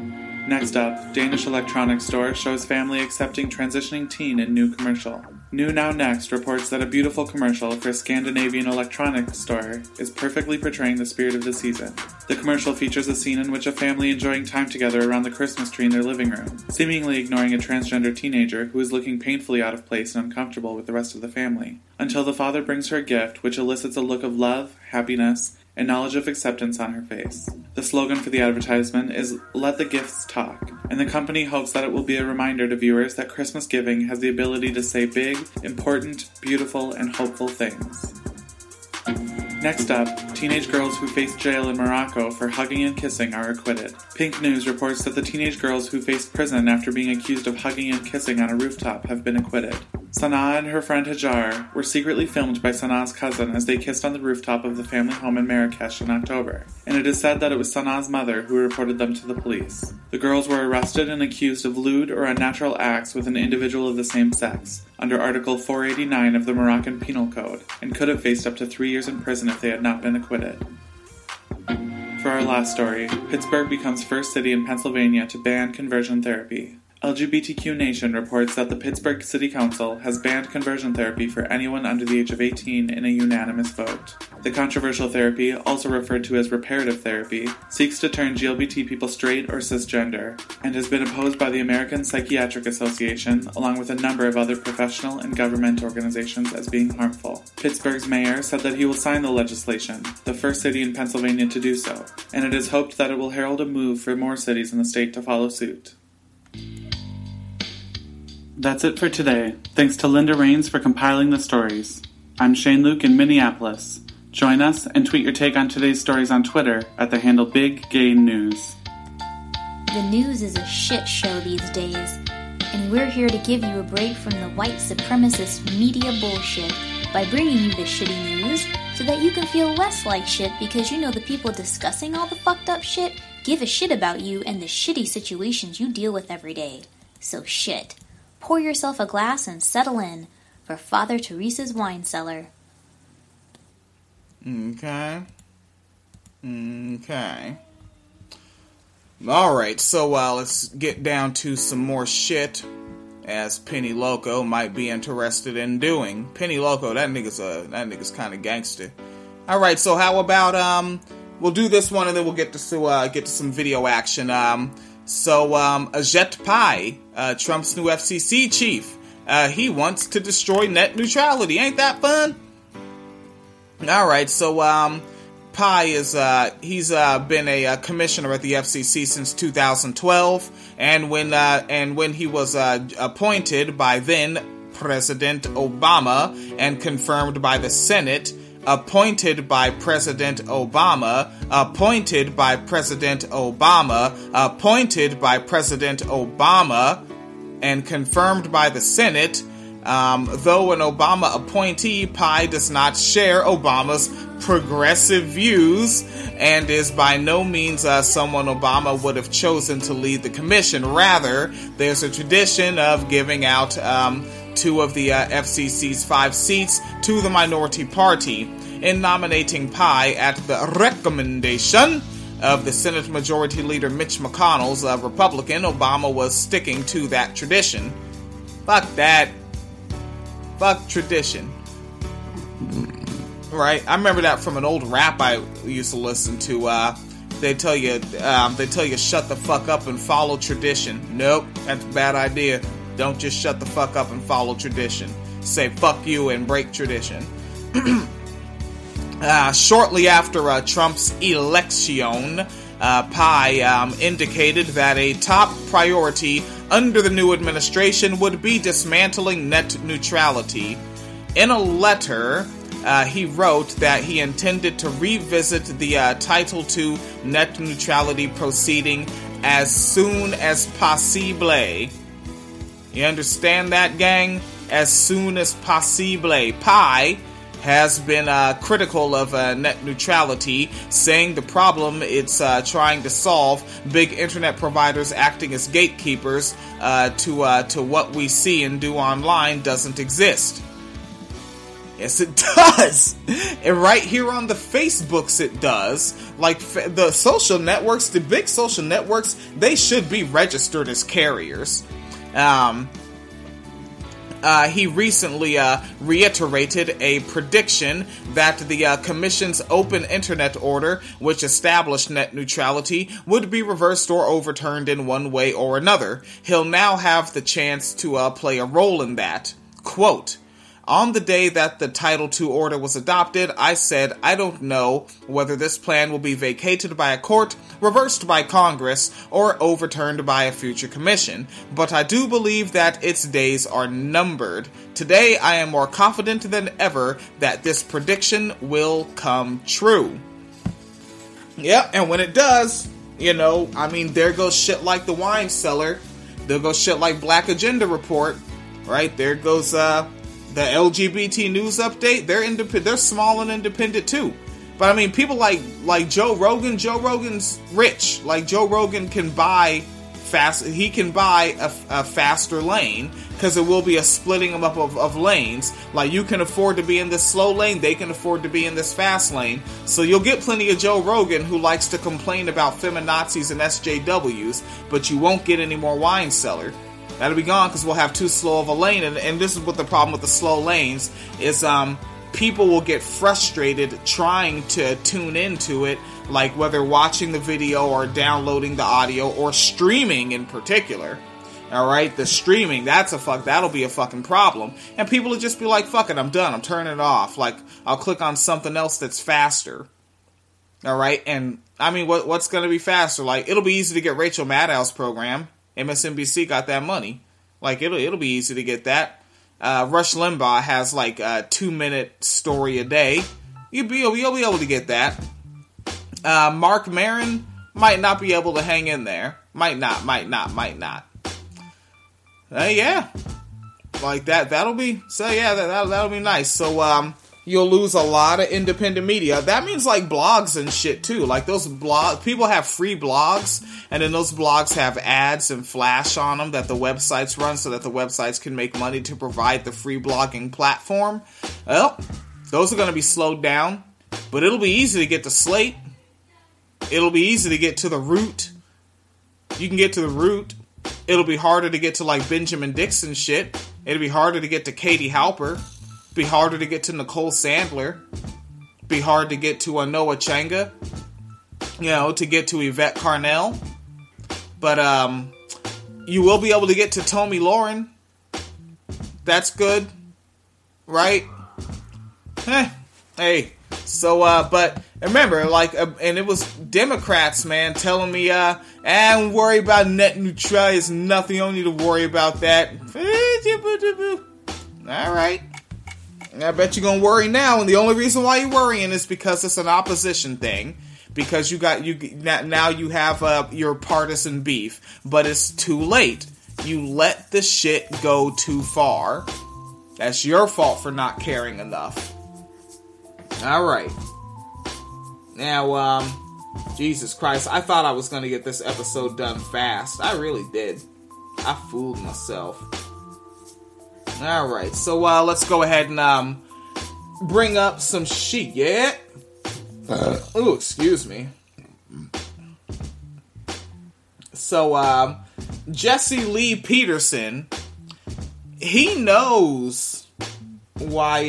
Next up, Danish electronics store shows family accepting transitioning teen in new commercial. New Now Next reports that a beautiful commercial for a Scandinavian electronics store is perfectly portraying the spirit of the season. The commercial features a scene in which a family enjoying time together around the Christmas tree in their living room, seemingly ignoring a transgender teenager who is looking painfully out of place and uncomfortable with the rest of the family, until the father brings her a gift which elicits a look of love, happiness, and knowledge of acceptance on her face. The slogan for the advertisement is "Let the Gifts Talk," and the company hopes that it will be a reminder to viewers that Christmas giving has the ability to say big, important, beautiful, and hopeful things. Next up, teenage girls who face jail in Morocco for hugging and kissing are acquitted. Pink News reports that the teenage girls who faced prison after being accused of hugging and kissing on a rooftop have been acquitted. Sanaa and her friend Hajar were secretly filmed by Sanaa's cousin as they kissed on the rooftop of the family home in Marrakesh in October, and it is said that it was Sanaa's mother who reported them to the police. The girls were arrested and accused of lewd or unnatural acts with an individual of the same sex, under Article 489 of the Moroccan Penal Code, and could have faced up to 3 years in prison if they had not been acquitted. For our last story, Pittsburgh becomes first city in Pennsylvania to ban conversion therapy. LGBTQ Nation reports that the Pittsburgh City Council has banned conversion therapy for anyone under the age of 18 in a unanimous vote. The controversial therapy, also referred to as reparative therapy, seeks to turn GLBT people straight or cisgender, and has been opposed by the American Psychiatric Association, along with a number of other professional and government organizations, as being harmful. Pittsburgh's mayor said that he will sign the legislation, the first city in Pennsylvania to do so, and it is hoped that it will herald a move for more cities in the state to follow suit. That's it for today. Thanks to Linda Rains for compiling the stories. I'm Shane Luke in Minneapolis. Join us and tweet your take on today's stories on Twitter at the handle BigGayNews. The news is a shit show these days, and we're here to give you a break from the white supremacist media bullshit by bringing you the shitty news so that you can feel less like shit because you know the people discussing all the fucked up shit give a shit about you and the shitty situations you deal with every day. So shit. Pour yourself a glass and settle in for Father Teresa's Wine Cellar. Okay. Alright, so let's get down to some more shit, as Penny Loco might be interested in doing. Penny Loco, that nigga's kind of gangster. Alright, so how about, we'll do this one and then we'll get to some video action. So, Ajit Pai, Trump's new FCC chief, he wants to destroy net neutrality. Ain't that fun? Alright, so, Pai is, he's been a commissioner at the FCC since 2012, and when he was, appointed by then President Obama and confirmed by the Senate, appointed by President Obama, appointed by President Obama, appointed by President Obama, and confirmed by the Senate. Though an Obama appointee, Pai does not share Obama's progressive views and is by no means someone Obama would have chosen to lead the commission. Rather, there's a tradition of giving out two of the FCC's 5 seats to the minority party. In nominating Pai at the recommendation of the Senate Majority Leader Mitch McConnell's Republican, Obama was sticking to that tradition. Fuck that. Fuck tradition. Right? I remember that from an old rap I used to listen to. They tell you shut the fuck up and follow tradition. Nope, that's a bad idea. Don't just shut the fuck up and follow tradition. Say fuck you and break tradition. Shortly after Trump's election, Pai indicated that a top priority under the new administration would be dismantling net neutrality. In a letter, he wrote that he intended to revisit the Title II net neutrality proceeding as soon as possible. You understand that, gang? As soon as possible. Pai has been critical of net neutrality, saying the problem it's trying to solve, big internet providers acting as gatekeepers to what we see and do online, doesn't exist. Yes, it does. And right here on the Facebooks, it does. Like, the social networks, the big social networks, they should be registered as carriers. He recently reiterated a prediction that the Commission's open internet order, which established net neutrality, would be reversed or overturned in one way or another. He'll now have the chance to play a role in that. Quote, "On the day that the Title II order was adopted, I said, I don't know whether this plan will be vacated by a court, reversed by Congress, or overturned by a future commission, but I do believe that its days are numbered. Today, I am more confident than ever that this prediction will come true." Yeah, and when it does, you know, I mean, there goes shit like the Wine Cellar, there goes shit like Black Agenda Report, right? There goes, the LGBT News Update. They're small and independent too. But I mean, people like Joe Rogan. Joe Rogan's rich. Like, Joe Rogan can buy fast. He can buy a faster lane because it will be a splitting up of lanes. Like, you can afford to be in this slow lane. They can afford to be in this fast lane. So you'll get plenty of Joe Rogan who likes to complain about feminazis and SJWs, but you won't get any more Wine Cellar. That'll be gone because we'll have too slow of a lane. And this is what the problem with the slow lanes is. People will get frustrated trying to tune into it, like whether watching the video or downloading the audio or streaming in particular. Alright, the streaming, that'll be a fucking problem. And people will just be like, fuck it, I'm done, I'm turning it off. Like, I'll click on something else that's faster. Alright, and I mean, what's gonna be faster? Like, it'll be easy to get Rachel Maddow's program. MSNBC got that money. Like, it'll be easy to get that. Rush Limbaugh has like a 2-minute story a day. You'll be able to get that. Mark Maron might not be able to hang in there. Might not. Yeah. Like that'll be nice. So, you'll lose a lot of independent media. That means like blogs and shit too. Like those blogs, people have free blogs, and then those blogs have ads and flash on them that the websites run so that the websites can make money to provide the free blogging platform. Well, those are going to be slowed down, but it'll be easy to get to Slate. It'll be easy to get to The Root. You can get to The Root. It'll be harder to get to like Benjamin Dixon shit. It'll be harder to get to Katie Halper. Be harder to get to Nicole Sandler. Be hard to get to Noah Changa. You know, to get to Yvette Carnell. But you will be able to get to Tomi Lahren. That's good, right? Hey. So, but remember, like, and it was Democrats, man, telling me, don't worry about net neutrality. It's nothing. You don't need to worry about that. All right. I bet you're gonna worry now, and the only reason why you're worrying is because it's an opposition thing. Because now you have your partisan beef, but it's too late. You let the shit go too far. That's your fault for not caring enough. All right. Now, Jesus Christ, I thought I was gonna get this episode done fast. I really did. I fooled myself. Alright, so let's go ahead and bring up some shit, yeah? Ooh, excuse me. So, Jesse Lee Peterson, he knows why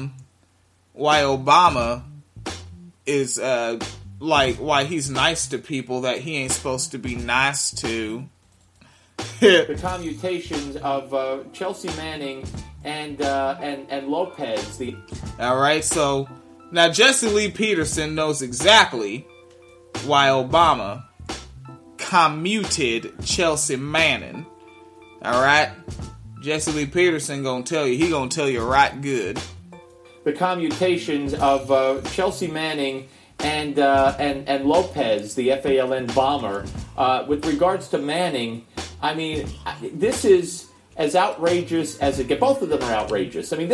Obama is, why he's nice to people that he ain't supposed to be nice to. The commutations of Chelsea Manning and Lopez. All right, so now Jesse Lee Peterson knows exactly why Obama commuted Chelsea Manning. All right, Jesse Lee Peterson gonna tell you. He gonna tell you right good. The commutations of Chelsea Manning and Lopez, the FALN bomber. With regards to Manning, I mean, this is as outrageous as it gets. Both of them are outrageous. I mean,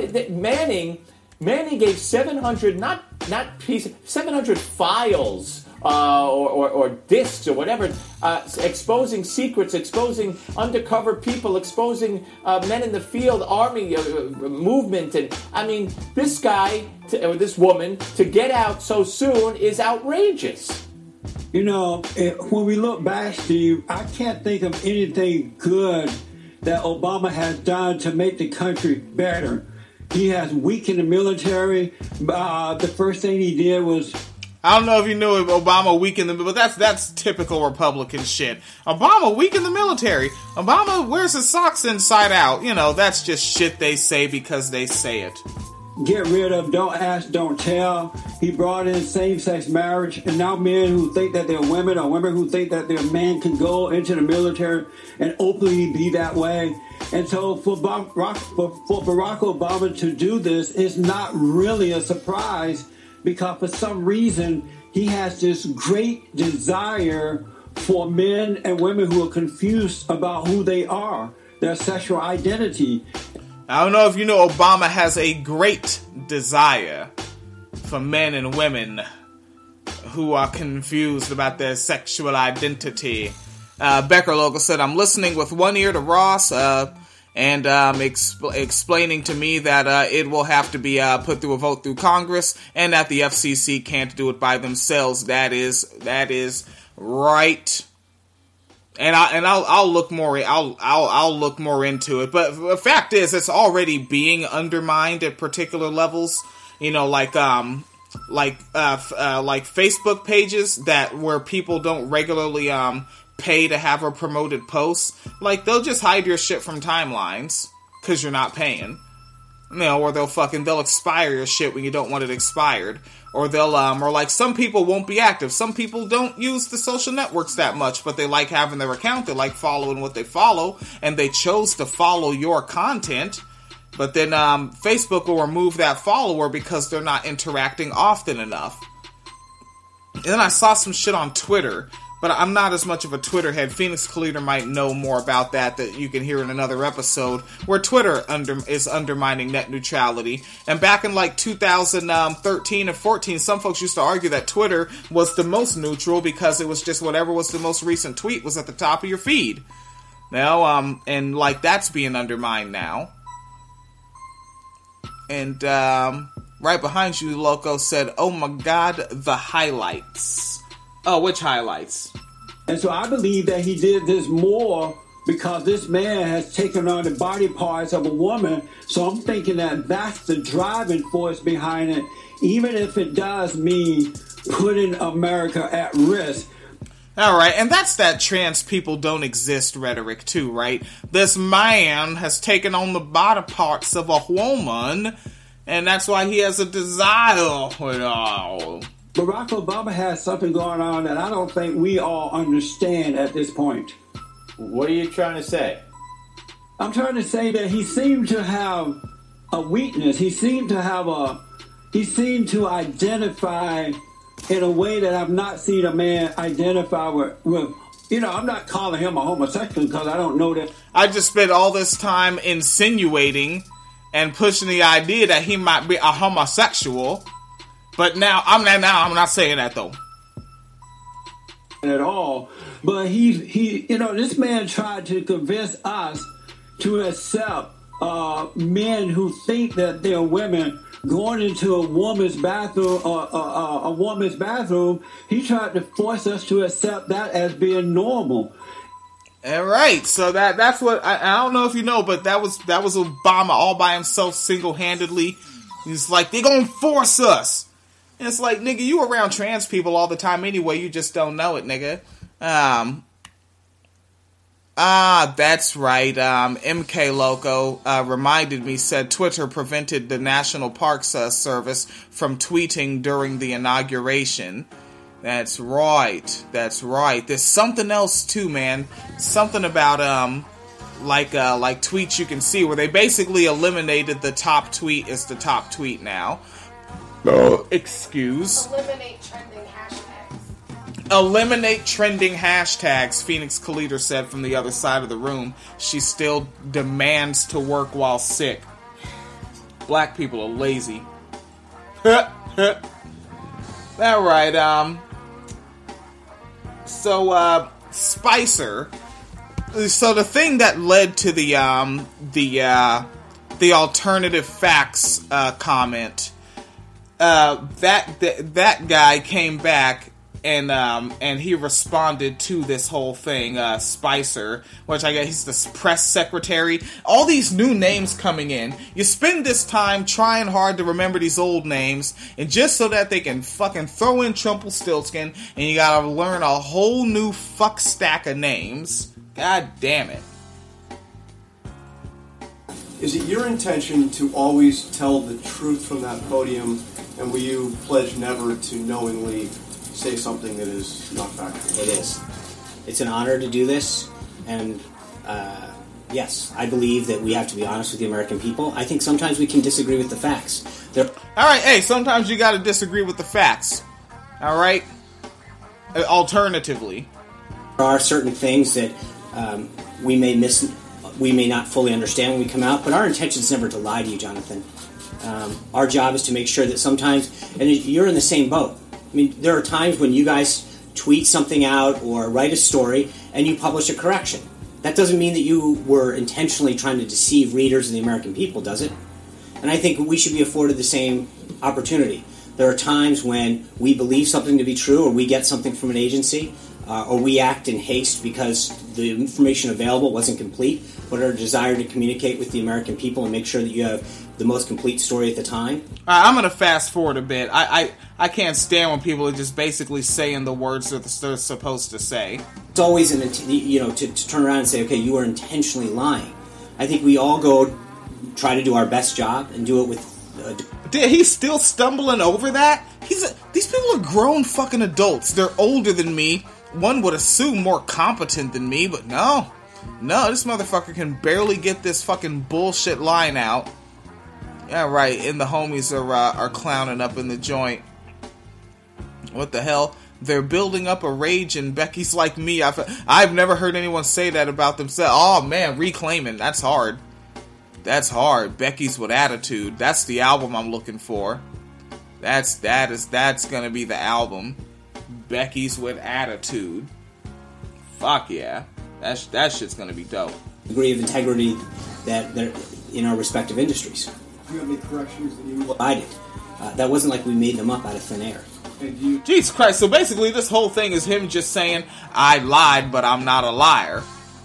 Manning gave 700 700 files or discs or whatever, exposing secrets, exposing undercover people, exposing men in the field, army movement, and I mean, this guy or this woman to get out so soon is outrageous. You know, when we look back, Steve, I can't think of anything good that Obama has done to make the country better. He has weakened the military. The first thing he did was... I don't know if you knew if Obama weakened the... But that's typical Republican shit. Obama weakened the military. Obama wears his socks inside out. You know, that's just shit they say because they say it. Get rid of don't ask, don't tell. He brought in same-sex marriage, and now men who think that they're women or women who think that their man can go into the military and openly be that way. And so for Barack Obama to do this is not really a surprise, because for some reason he has this great desire for men and women who are confused about who they are, their sexual identity. I don't know if you know, Obama has a great desire for men and women who are confused about their sexual identity. Becker Local said, I'm listening with one ear to Ross and explaining to me that it will have to be put through a vote through Congress and that the FCC can't do it by themselves. That is right. And I'll look more. I'll look more into it. But the fact is, it's already being undermined at particular levels. You know, like Facebook pages where people don't regularly pay to have a promoted post. Like, they'll just hide your shit from timelines because you're not paying. You know, or they'll expire your shit when you don't want it expired. Or they'll, or like some people won't be active. Some people don't use the social networks that much, but they like having their account. They like following what they follow, and they chose to follow your content. But then, Facebook will remove that follower because they're not interacting often enough. And then I saw some shit on Twitter, but I'm not as much of a Twitter head. Phoenix Collider might know more about that you can hear in another episode, where Twitter is undermining net neutrality. And back in like 2013 and 14, some folks used to argue that Twitter was the most neutral because it was just whatever was the most recent tweet was at the top of your feed. Now, and like that's being undermined now. And right behind you, Loco said, "Oh my God, the highlights." Oh, which highlights? And so I believe that he did this more because this man has taken on the body parts of a woman. So I'm thinking that that's the driving force behind it, even if it does mean putting America at risk. All right, and that's that trans people don't exist rhetoric too, right? This man has taken on the body parts of a woman, and that's why he has a desire with all. Barack Obama has something going on that I don't think we all understand at this point. What are you trying to say? I'm trying to say that he seemed to have a weakness. He seemed to identify in a way that I've not seen a man identify with. You know, I'm not calling him a homosexual because I don't know that. I just spent all this time insinuating and pushing the idea that he might be a homosexual. But now I'm not saying that though. At all. But he you know, this man tried to convince us to accept men who think that they're women going into a woman's bathroom or a woman's bathroom. He tried to force us to accept that as being normal. All right, so that's what I don't know if you know, but that was Obama all by himself, single-handedly. He's like, they're gonna force us. And it's like, nigga, you around trans people all the time anyway, you just don't know it, nigga. That's right. MK Loco reminded me, said Twitter prevented the National Parks Service from tweeting during the inauguration. That's right. There's something else too, man. Something about like tweets you can see where they basically eliminated the top tweet is the top tweet now. Excuse. Eliminate trending hashtags, Phoenix Collider said from the other side of the room. She still demands to work while sick. Black people are lazy. Alright, So, Spicer. So the thing that led to the alternative facts comment, that guy came back and he responded to this whole thing, Spicer, which I guess he's the press secretary. All these new names coming in. You spend this time trying hard to remember these old names, and just so that they can fucking throw in Trumpelstiltskin, and you gotta learn a whole new fuck stack of names. God damn it. Is it your intention to always tell the truth from that podium, and will you pledge never to knowingly say something that is not factual? It is. It's an honor to do this, and yes, I believe that we have to be honest with the American people. I think sometimes we can disagree with the facts. Alright, hey, sometimes you gotta disagree with the facts. Alright? Alternatively. There are certain things that we may not fully understand when we come out, but our intention is never to lie to you, Jonathan. Our job is to make sure that sometimes, and you're in the same boat. I mean, there are times when you guys tweet something out or write a story and you publish a correction. That doesn't mean that you were intentionally trying to deceive readers and the American people, does it? And I think we should be afforded the same opportunity. There are times when we believe something to be true, or we get something from an agency, or we act in haste because the information available wasn't complete, but our desire to communicate with the American people and make sure that you have the most complete story at the time. I'm going to fast forward a bit. I can't stand when people are just basically saying the words that they're supposed to say. It's always to turn around and say, okay, you are intentionally lying. I think we all try to do our best job and do it with... He's still stumbling over that? These people are grown fucking adults. They're older than me. One would assume more competent than me, but no. No, this motherfucker can barely get this fucking bullshit line out. Yeah, right, and the homies are clowning up in the joint. What the hell? They're building up a rage, and Becky's like me. I've never heard anyone say that about themselves. Oh, man, reclaiming. That's hard. That's hard. Becky's with attitude. That's the album I'm looking for. That's gonna be the album. Becky's with attitude. Fuck yeah. That shit's gonna be dope. Degree of integrity that they're in our respective industries. Do you have any corrections that you... I did. That wasn't like we made them up out of thin air. Jesus Christ, so basically this whole thing is him just saying, I lied, but I'm not a liar.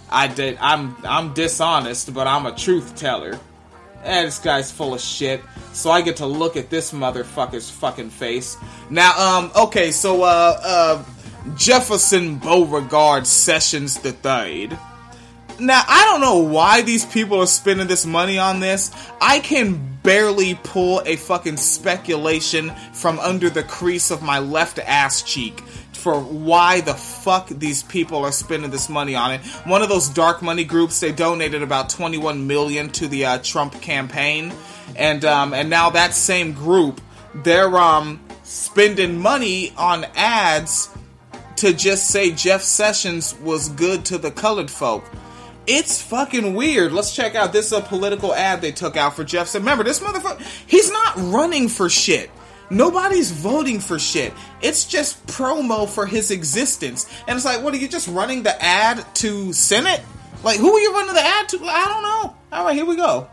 I'm dishonest, but I'm a truth teller. This guy's full of shit. So I get to look at this motherfucker's fucking face. Now, okay, so, Jefferson Beauregard Sessions III. Now, I don't know why these people are spending this money on this. I can barely pull a fucking speculation from under the crease of my left ass cheek for why the fuck these people are spending this money on it. One of those dark money groups, they donated about $21 million to the Trump campaign, and now that same group, they're spending money on ads to just say Jeff Sessions was good to the colored folk. It's fucking weird. Let's check out this political ad they took out for Jeff. Remember, this motherfucker, he's not running for shit. Nobody's voting for shit. It's just promo for his existence. And it's like, what, are you just running the ad to Senate? Like, who are you running the ad to? I don't know. All right, here we go.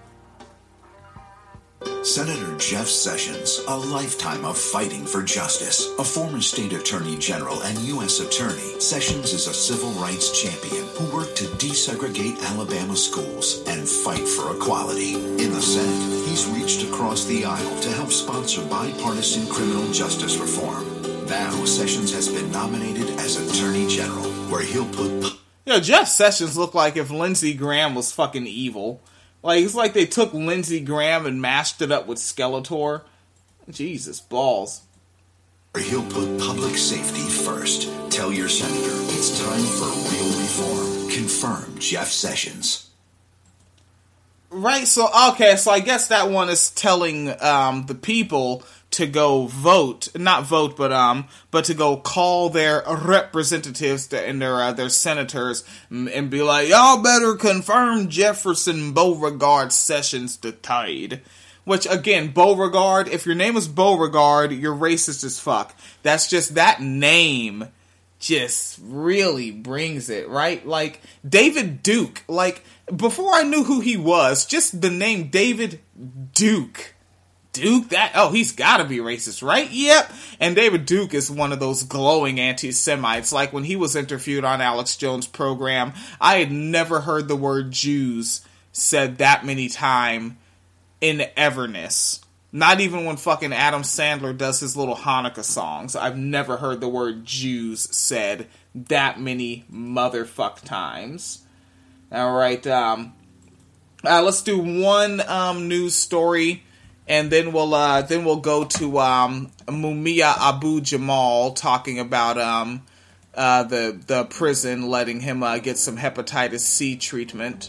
Senator Jeff Sessions, a lifetime of fighting for justice. A former state attorney general and U.S. attorney, Sessions is a civil rights champion who worked to desegregate Alabama schools and fight for equality. In the Senate, he's reached across the aisle to help sponsor bipartisan criminal justice reform. Now, Sessions has been nominated as attorney general, where he'll put... Jeff Sessions looked like if Lindsey Graham was fucking evil. Like, it's like they took Lindsey Graham and mashed it up with Skeletor. Jesus, balls. He'll put public safety first. Tell your senator it's time for real reform. Confirm Jeff Sessions. Right, so I guess that one is telling the people to go vote, not vote, but to go call their representatives and their senators and be like, y'all better confirm Jefferson Beauregard Sessions III. Which, again, Beauregard, if your name is Beauregard, you're racist as fuck. That's just, that name just really brings it, right? Like, David Duke, like, before I knew who he was, just the name David Duke. Duke, he's gotta be racist, right? Yep. And David Duke is one of those glowing anti-Semites. Like, when he was interviewed on Alex Jones' program, I had never heard the word Jews said that many times in everness. Not even when fucking Adam Sandler does his little Hanukkah songs. I've never heard the word Jews said that many motherfuck times. Alright, let's do one news story, and then we'll go to Mumia Abu Jamal talking about the prison letting him get some hepatitis C treatment.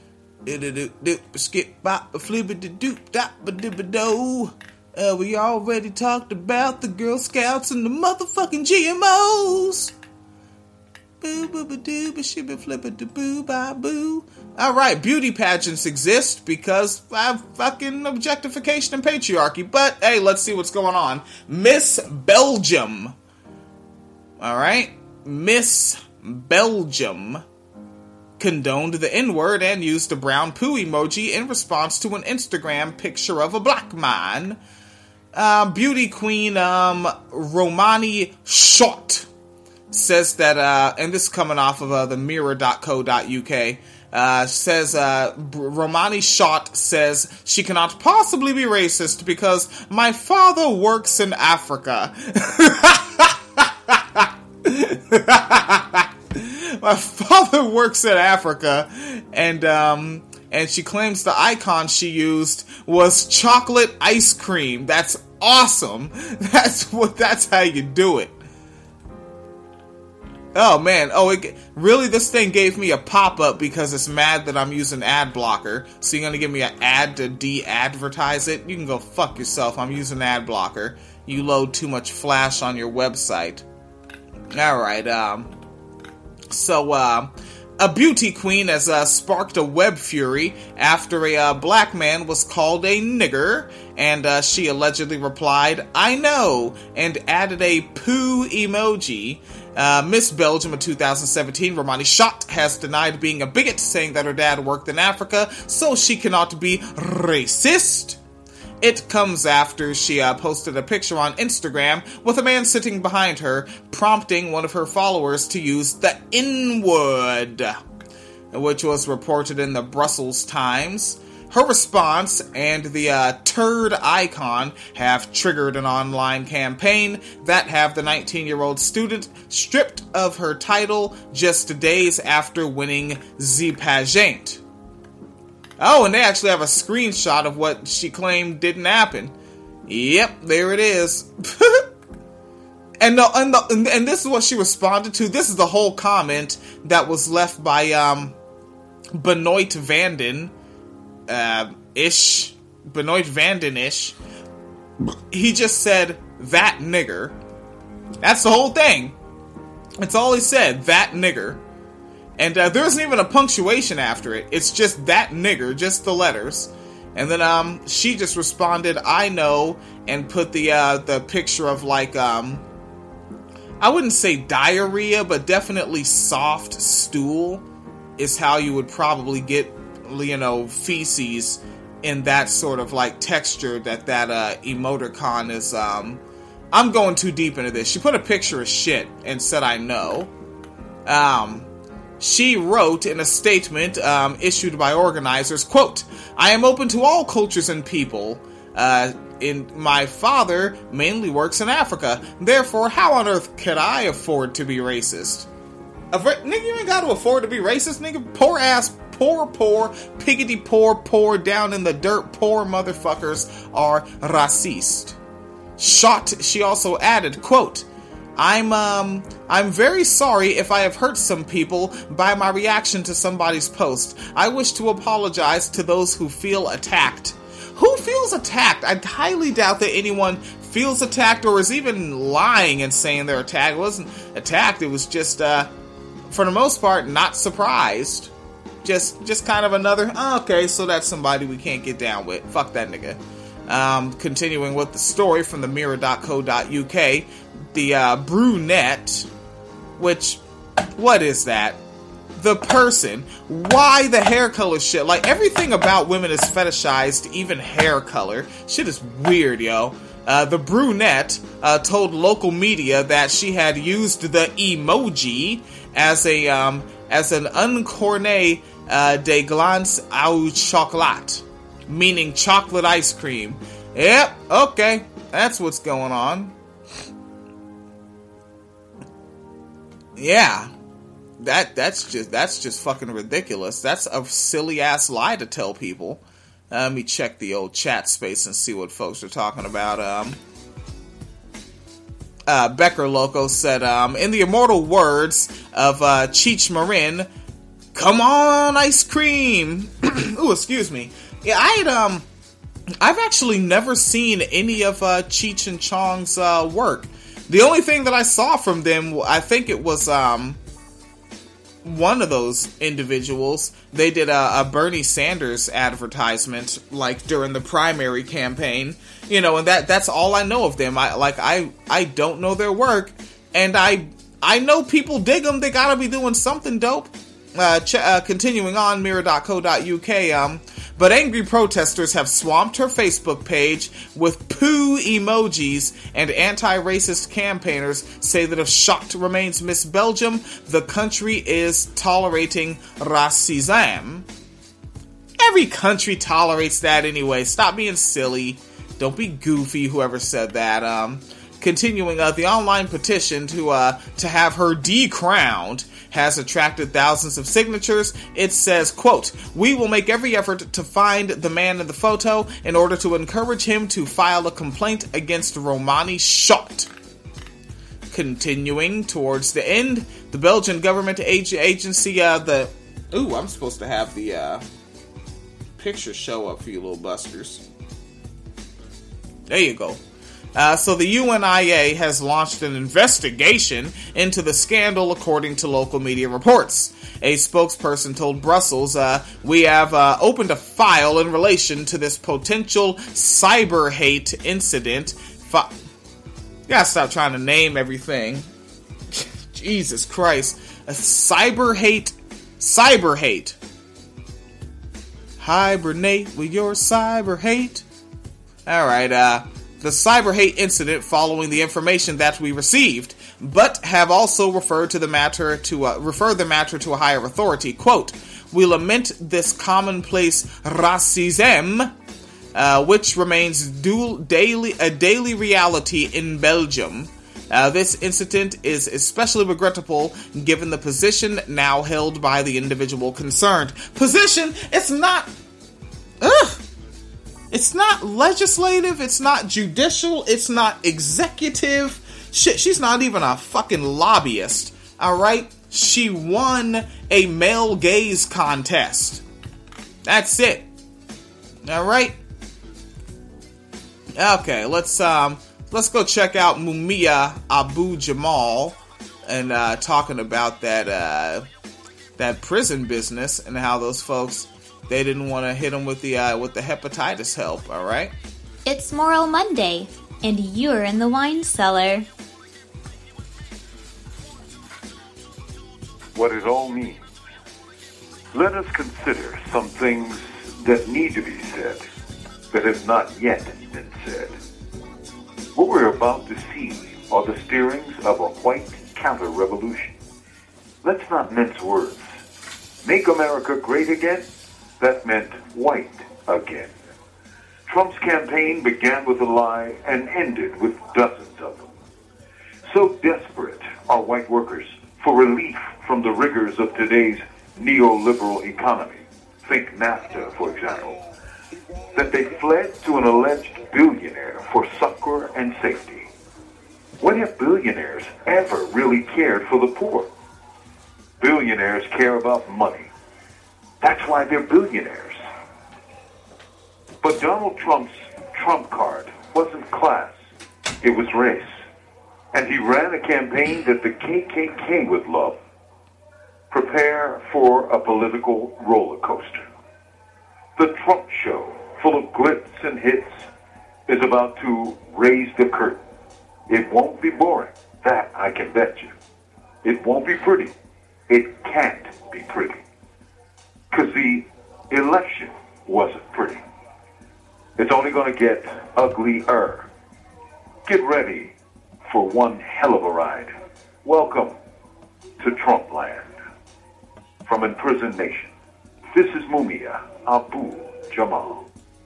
Skip bop flippity doop dop do. We already talked about the Girl Scouts and the motherfucking GMOs. Boo boo boo doo ba shibba flippity boo ba boo. Alright, beauty pageants exist because of fucking objectification and patriarchy. But hey, let's see what's going on. Miss Belgium. Alright, Miss Belgium condoned the N-word and used a brown poo emoji in response to an Instagram picture of a black man. Beauty queen Romani Schott says that, and this is coming off of the mirror.co.uk, says Romani Schott says she cannot possibly be racist because my father works in Africa. My father works in Africa, and she claims the icon she used was chocolate ice cream. That's awesome. That's how you do it. Oh man, really this thing gave me a pop-up because it's mad that I'm using ad blocker. So you're gonna give me an ad to de-advertise it? You can go fuck yourself. I'm using ad blocker. You load too much flash on your website. Alright, so, a beauty queen has sparked a web fury after a black man was called a nigger, and she allegedly replied, "I know," and added a poo emoji. Miss Belgium of 2017, Romani Schott, has denied being a bigot, saying that her dad worked in Africa, so she cannot be racist. It comes after she posted a picture on Instagram with a man sitting behind her, prompting one of her followers to use the N-word, which was reported in the Brussels Times. Her response and the turd icon have triggered an online campaign that have the 19-year-old student stripped of her title just days after winning the pageant. Oh, and they actually have a screenshot of what she claimed didn't happen. Yep, there it is. And this is what she responded to. This is the whole comment that was left by Benoit Vanden ish. Benoit Vanden ish. He just said, "that nigger." That's the whole thing. That's all he said, "that nigger." And there isn't even a punctuation after it. It's just "that nigger," just the letters. And then she just responded, "I know," and put the picture of like I wouldn't say diarrhea, but definitely soft stool is how you would probably get, feces in that sort of like texture that emoticon is. I'm going too deep into this. She put a picture of shit and said, "I know." She wrote in a statement issued by organizers, quote, "I am open to all cultures and people. My father mainly works in Africa. Therefore, how on earth could I afford to be racist?" Nigga, you ain't got to afford to be racist, nigga. Poor ass, poor, piggity poor, down in the dirt, poor motherfuckers are racist. Schott, she also added, quote, I'm very sorry if I have hurt some people by my reaction to somebody's post. I wish to apologize to those who feel attacked. Who feels attacked? I highly doubt that anyone feels attacked or is even lying and saying they're attacked. It wasn't attacked, it was just, for the most part, not surprised. Just kind of another, okay, so that's somebody we can't get down with. Fuck that nigga. Continuing with the story from the mirror.co.uk, the brunette which, what is that? The person. Why the hair color shit? Like, everything about women is fetishized, even hair color. Shit is weird, yo. The brunette told local media that she had used the emoji as an uncorné de glace au chocolat, meaning chocolate ice cream. Yep, okay, that's what's going on. Yeah. That's just fucking ridiculous. That's a silly ass lie to tell people. Let me check the old chat space and see what folks are talking about. Becker Loco said, in the immortal words of Cheech Marin, "Come on, ice cream." Ooh, excuse me. Yeah, I've actually never seen any of Cheech and Chong's work. The only thing that I saw from them, I think it was one of those individuals. They did a Bernie Sanders advertisement, like, during the primary campaign, you know, and that's all I know of them. I don't know their work, and I know people dig them. They gotta be doing something dope. Continuing on, mirror.co.uk, but angry protesters have swamped her Facebook page with poo emojis, and anti-racist campaigners say that if shocked remains Miss Belgium, the country is tolerating racism. Every country tolerates that anyway. Stop being silly. Don't be goofy, whoever said that. Continuing, the online petition to have her decrowned has attracted thousands of signatures. It says, quote, "We will make every effort to find the man in the photo in order to encourage him to file a complaint against Romani Schott." Continuing towards the end, the Belgian government agency, ooh, I'm supposed to have the picture show up for you little busters. There you go. So the UNIA has launched an investigation into the scandal, according to local media reports. A spokesperson told Brussels, "We have opened a file in relation to this potential cyber hate incident." Gotta stop trying to name everything. Jesus Christ. A cyber hate. Hibernate with your cyber hate. Alright, the cyber hate incident following the information that we received, but have also referred the matter to a higher authority. Quote, "We lament this commonplace racism, which remains a daily reality in Belgium. This incident is especially regrettable given the position now held by the individual concerned." Position? It's not... Ugh! It's not legislative, it's not judicial, it's not executive. Shit, she's not even a fucking lobbyist, alright? She won a male gaze contest. That's it. Alright? Okay, let's go check out Mumia Abu Jamal and talking about that prison business and how those folks, they didn't want to hit them with the hepatitis help, alright? It's Moral Monday, and you're in the wine cellar. What it all means. Let us consider some things that need to be said, that have not yet been said. What we're about to see are the stirrings of a white counter-revolution. Let's not mince words. Make America great again? That meant white again. Trump's campaign began with a lie and ended with dozens of them. So desperate are white workers for relief from the rigors of today's neoliberal economy, think NAFTA, for example, that they fled to an alleged billionaire for succor and safety. When have billionaires ever really cared for the poor? Billionaires care about money. That's why they're billionaires. But Donald Trump's trump card wasn't class, it was race. And he ran a campaign that the KKK would love. Prepare for a political roller coaster. The Trump show, full of glitz and hits, is about to raise the curtain. It won't be boring, that I can bet you. It won't be pretty. It can't be pretty. Because the election wasn't pretty. It's only going to get uglier. Get ready for one hell of a ride. Welcome to Trump land. From Imprisoned Nation, this is Mumia Abu Jamal.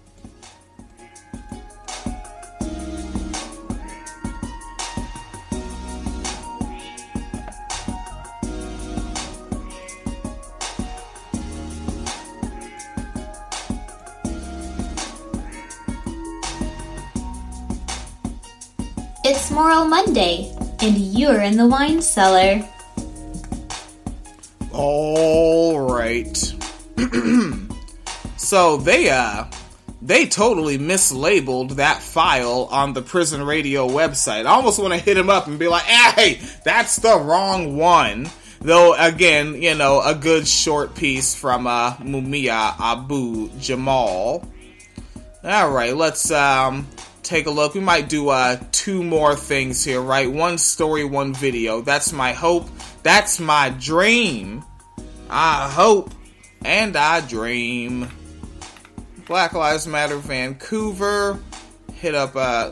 It's Moral Monday, and you're in the wine cellar. Alright. So they totally mislabeled that file on the Prison Radio website. I almost want to hit him up and be like, hey, that's the wrong one. Though, again, you know, a good short piece from Mumia Abu Jamal. Alright, let's take a look. We might do 2 more things here, right? 1 story, 1 video. That's my hope. That's my dream. I hope and I dream. Black Lives Matter Vancouver. Hit up,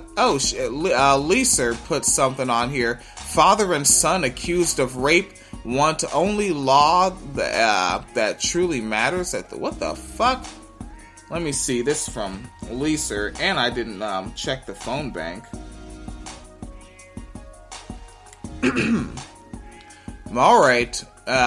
Lisa put something on here. Father and son accused of rape want only law that truly matters. What the fuck? Let me see. This from Lisa, and I didn't check the phone bank. Alright,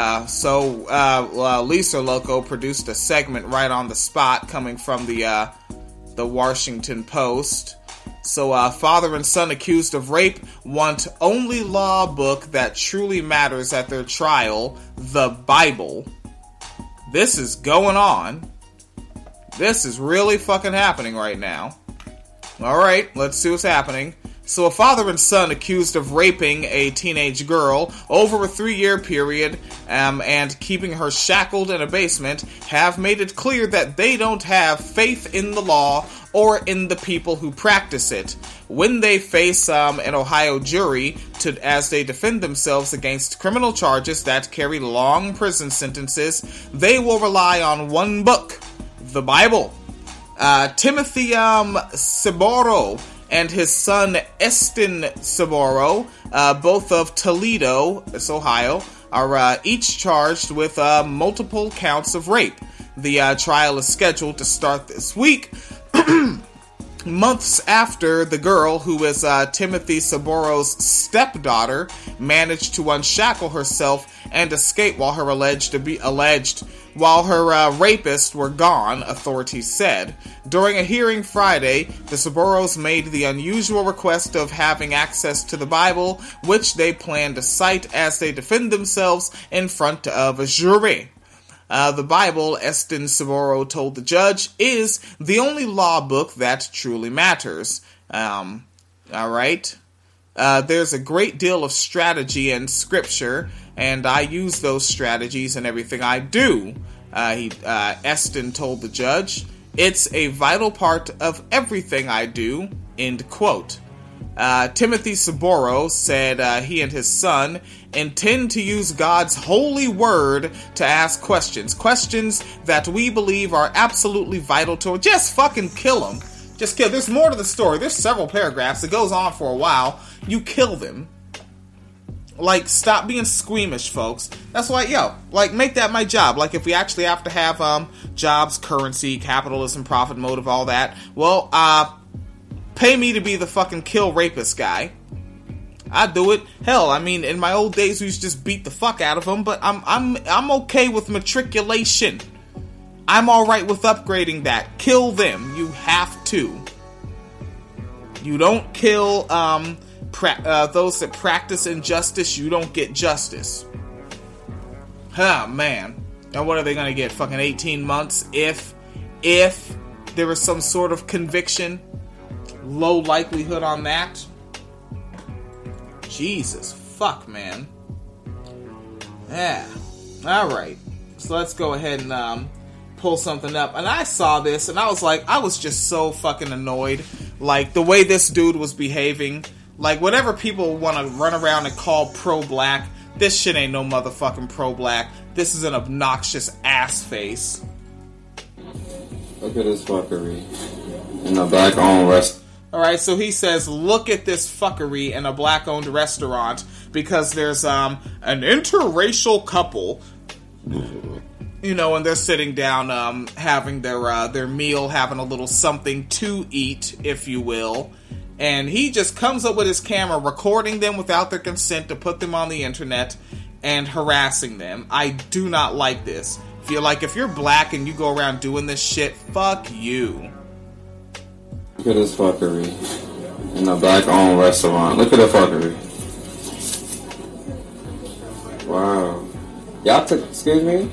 so Lisa Loco produced a segment right on the spot coming from the Washington Post. So, father and son accused of rape want only law book that truly matters at their trial, the Bible. This is going on. This is really fucking happening right now. Alright, let's see what's happening. So a father and son accused of raping a teenage girl over a 3-year period and keeping her shackled in a basement have made it clear that they don't have faith in the law or in the people who practice it. When they face an Ohio jury as they defend themselves against criminal charges that carry long prison sentences, they will rely on one book, the Bible. Timothy Saboro and his son Estin Saboro, both of Toledo, that's Ohio, are each charged with multiple counts of rape. The trial is scheduled to start this week, months after the girl, who is Timothy Saboro's stepdaughter, managed to unshackle herself and escape while her rapists were gone, authorities said. During a hearing Friday, the Saboros made the unusual request of having access to the Bible, which they plan to cite as they defend themselves in front of a jury. The Bible, Estin Saboro told the judge, is the only law book that truly matters. Alright. There's a great deal of strategy in Scripture, and I use those strategies in everything I do, Estin told the judge. It's a vital part of everything I do, end quote. Timothy Saboro said he and his son intend to use God's holy word to ask questions that we believe are absolutely vital to just fucking kill them. Just kill. There's more to the story. There's several paragraphs. It goes on for a while. You kill them. Like, stop being squeamish, folks. That's why, make that my job. Like, if we actually have to have jobs, currency, capitalism, profit motive, all that, well, pay me to be the fucking kill rapist guy. I'd do it. Hell, I mean, in my old days, we used to just beat the fuck out of them, but I'm okay with matriculation. I'm alright with upgrading that. Kill them. You have to. You don't kill, those that practice injustice, you don't get justice. Man. And what are they gonna get? Fucking 18 months if there was some sort of conviction? Low likelihood on that. Jesus. Fuck, man. Yeah. Alright. So let's go ahead and, pull something up. And I saw this, and I was just so fucking annoyed. Like, the way this dude was behaving. Like, whatever people want to run around and call pro-black, This shit ain't no motherfucking pro-black. This is an obnoxious ass face. Look at this fuckery in a black-owned restaurant. Alright, so he says, look at this fuckery in a black-owned restaurant because there's an interracial couple, you know, and they're sitting down having their meal, having a little something to eat, if you will. And he just comes up with his camera, recording them without their consent to put them on the internet and harassing them. I do not like this. If you're black and you go around doing this shit, fuck you. Look at this fuckery in a black-owned restaurant. Look at the fuckery. Wow. Excuse me?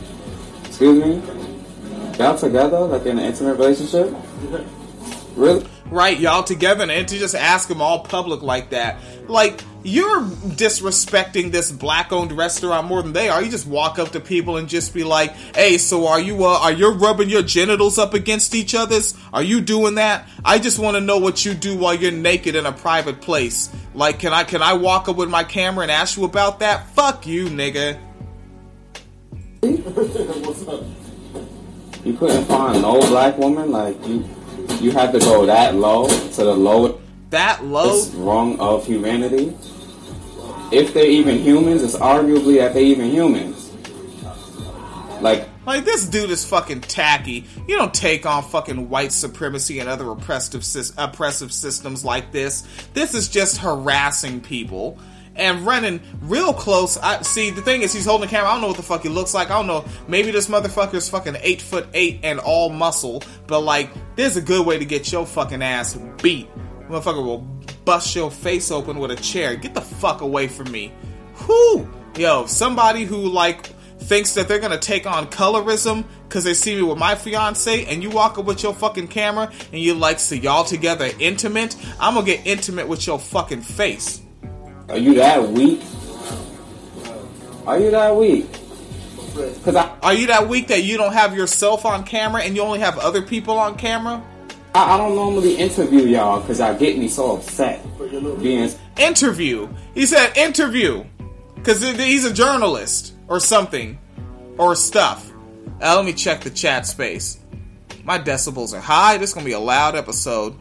Y'all together, like in an intimate relationship? Really? Right, y'all together, and to just ask them all public like that. Like, you're disrespecting this black-owned restaurant more than they are. You just walk up to people and just be like, hey, so are you rubbing your genitals up against each other's? Are you doing that? I just want to know what you do while you're naked in a private place. Like, can I walk up with my camera and ask you about that? Fuck you, nigga. What's up? You couldn't find no black woman? Like, you had to go that low to the lowest rung of humanity. If they're even humans, it's arguably that they're even humans. Like this dude is fucking tacky. You don't take on fucking white supremacy and other oppressive systems like this. This is just harassing people. And running real close. See, the thing is, he's holding the camera. I don't know what the fuck he looks like. I don't know. Maybe this motherfucker's fucking 8'8" and all muscle. But, like, there's a good way to get your fucking ass beat. Motherfucker will bust your face open with a chair. Get the fuck away from me. Whew. Yo, somebody who, like, thinks that they're gonna take on colorism because they see me with my fiance, and you walk up with your fucking camera and you like, so y'all together intimate? I'm gonna get intimate with your fucking face. Are you that weak? Are you that weak? Are you that weak that you don't have yourself on camera and you only have other people on camera? I don't normally interview y'all because y'all get me so upset. Interview. He said interview. Because he's a journalist or something. Or stuff. Let me check the chat space. My decibels are high. This is going to be a loud episode.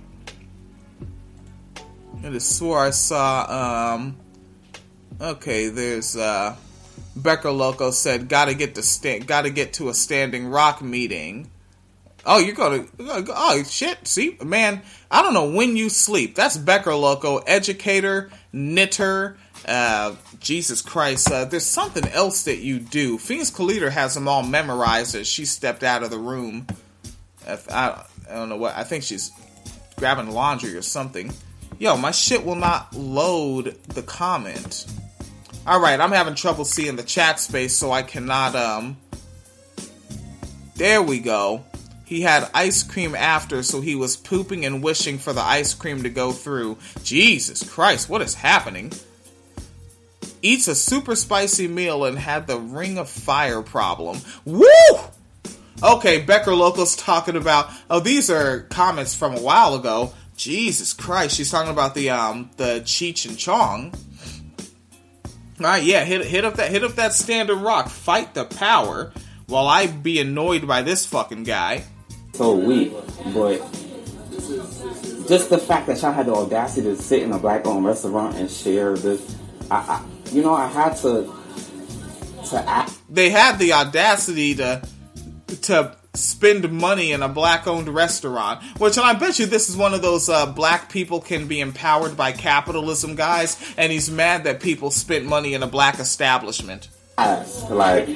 I just swore I saw, okay, there's, Becker Loco said, gotta get to a Standing Rock meeting. Oh, oh, shit, see, man, I don't know when you sleep. That's Becker Loco, educator, knitter, Jesus Christ, there's something else that you do. Phoenix Collider has them all memorized as she stepped out of the room. I don't know what, I think she's grabbing laundry or something. Yo, my shit will not load the comment. Alright, I'm having trouble seeing the chat space, so I cannot, there we go. He had ice cream after, so he was pooping and wishing for the ice cream to go through. Jesus Christ, what is happening? Eats a super spicy meal and had the Ring of Fire problem. Woo! Okay, Becker Local's talking about, oh, these are comments from a while ago. Jesus Christ, she's talking about the Cheech and Chong. Alright, yeah, hit up that Standing Rock. Fight the power while I be annoyed by this fucking guy. So weak, but just the fact that y'all had the audacity to sit in a black-owned restaurant and share this, I had to act. They had the audacity to spend money in a black-owned restaurant, which, and I bet you this is one of those black people can be empowered by capitalism guys, and he's mad that people spent money in a black establishment. Like,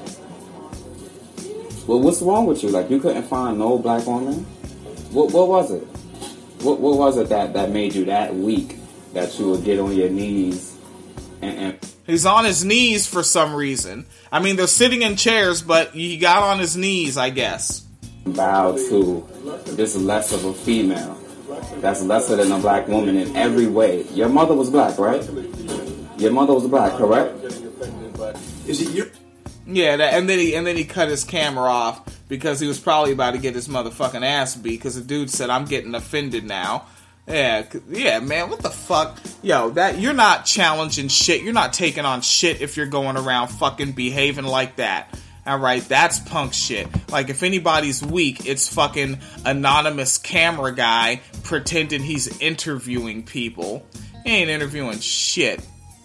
well, what's wrong with you? Like, you couldn't find no black woman? What was it? What was it that made you that weak that you would get on your knees and He's on his knees for some reason. I mean, they're sitting in chairs, but he got on his knees, I guess. Bow to this less of a female. That's lesser than a black woman in every way. Your mother was black, right? Your mother was black, correct? Is it your... Yeah, and then he cut his camera off because he was probably about to get his motherfucking ass beat because the dude said, I'm getting offended now. Yeah, man, what the fuck? Yo, that you're not challenging shit. You're not taking on shit if you're going around fucking behaving like that. Alright, that's punk shit. Like, if anybody's weak, it's fucking anonymous camera guy pretending he's interviewing people. He ain't interviewing shit.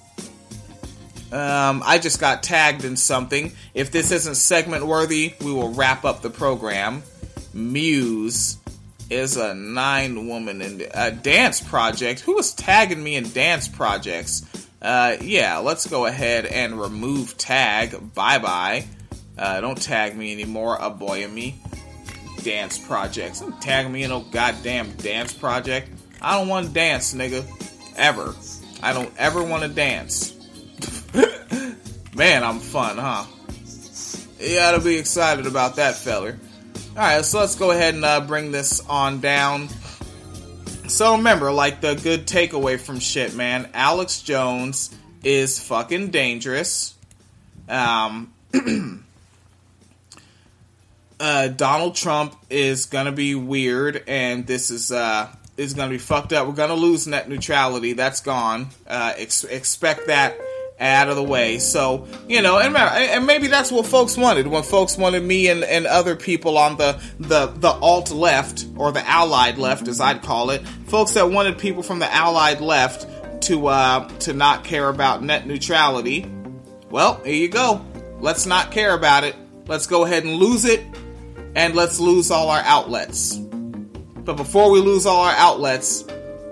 I just got tagged in something. If this isn't segment worthy, we will wrap up the program. Muse is a 9-woman in a dance project. Who was tagging me in dance projects? Yeah, let's go ahead and remove tag. Bye-bye. Don't tag me anymore, a boy of me. Dance projects. Don't tag me in no goddamn dance project. I don't want to dance, nigga. Ever. I don't ever want to dance. Man, I'm fun, huh? You gotta be excited about that, feller. Alright, so let's go ahead and bring this on down. So remember, like, the good takeaway from shit, man. Alex Jones is fucking dangerous. Donald Trump is gonna be weird, and this is gonna be fucked up. We're gonna lose net neutrality. That's gone. Expect that out of the way. So, you know, and maybe that's what folks wanted. When folks wanted me and other people on the alt left, or the allied left, as I'd call it, folks that wanted people from the allied left to not care about net neutrality. Well, here you go. Let's not care about it. Let's go ahead and lose it. And let's lose all our outlets. But before we lose all our outlets,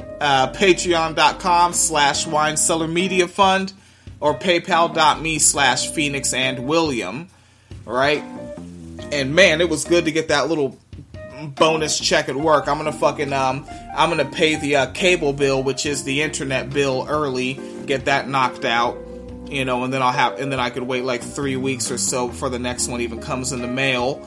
patreon.com/winecellarmediafund or paypal.me/PhoenixandWilliam. Right? And man, it was good to get that little bonus check at work. I'm gonna pay the cable bill, which is the internet bill, early, get that knocked out. You know, and then I could wait like 3 weeks or so before the next one even comes in the mail.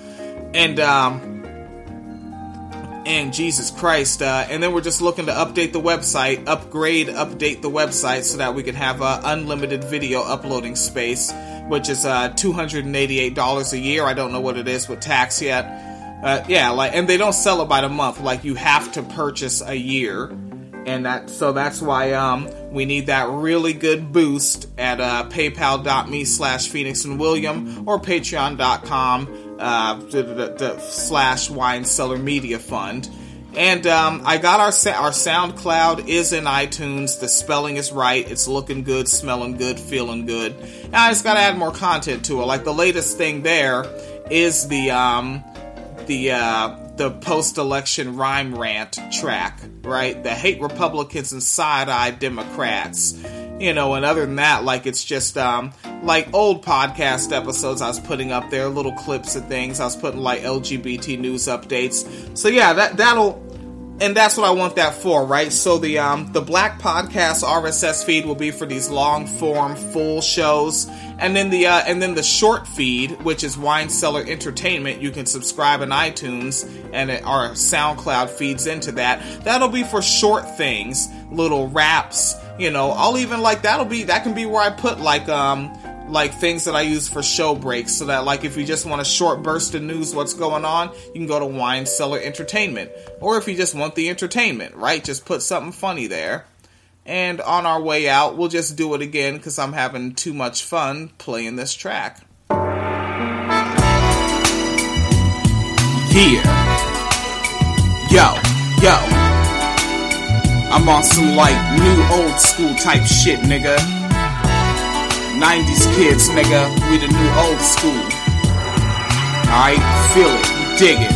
And Jesus Christ, and then we're just looking to update the website, update the website so that we can have unlimited video uploading space, which is $288 a year. I don't know what it is with tax yet. And they don't sell it by the month. Like, you have to purchase a year, and that's why we need that really good boost at paypal.me/PhoenixandWilliam or patreon.com /WineCellarMediaFund. And I got our SoundCloud is in iTunes. The spelling is right. It's looking good, smelling good, feeling good. Now I just gotta add more content to it. Like, the latest thing there is the post-election rhyme rant track, right? The hate Republicans and side-eye Democrats. You know, and other than that, like, it's just, like old podcast episodes I was putting up there, little clips of things. I was putting, like, LGBT news updates. So yeah, that'll, and that's what I want that for, right? So the Black Podcast RSS feed will be for these long-form, full shows. And then the short feed, which is Wine Cellar Entertainment, you can subscribe in iTunes, and our SoundCloud feeds into that. That'll be for short things, little raps. You know, I'll even, like, that can be where I put, like things that I use for show breaks, so that, like, if you just want a short burst of news, what's going on, you can go to Wine Cellar Entertainment. Or if you just want the entertainment, right, just put something funny there. And on our way out, we'll just do it again, because I'm having too much fun playing this track. Here. Yo. I'm on some, like, new old school type shit, nigga. 90s kids, nigga. We the new old school. Alright? Feel it. Dig it.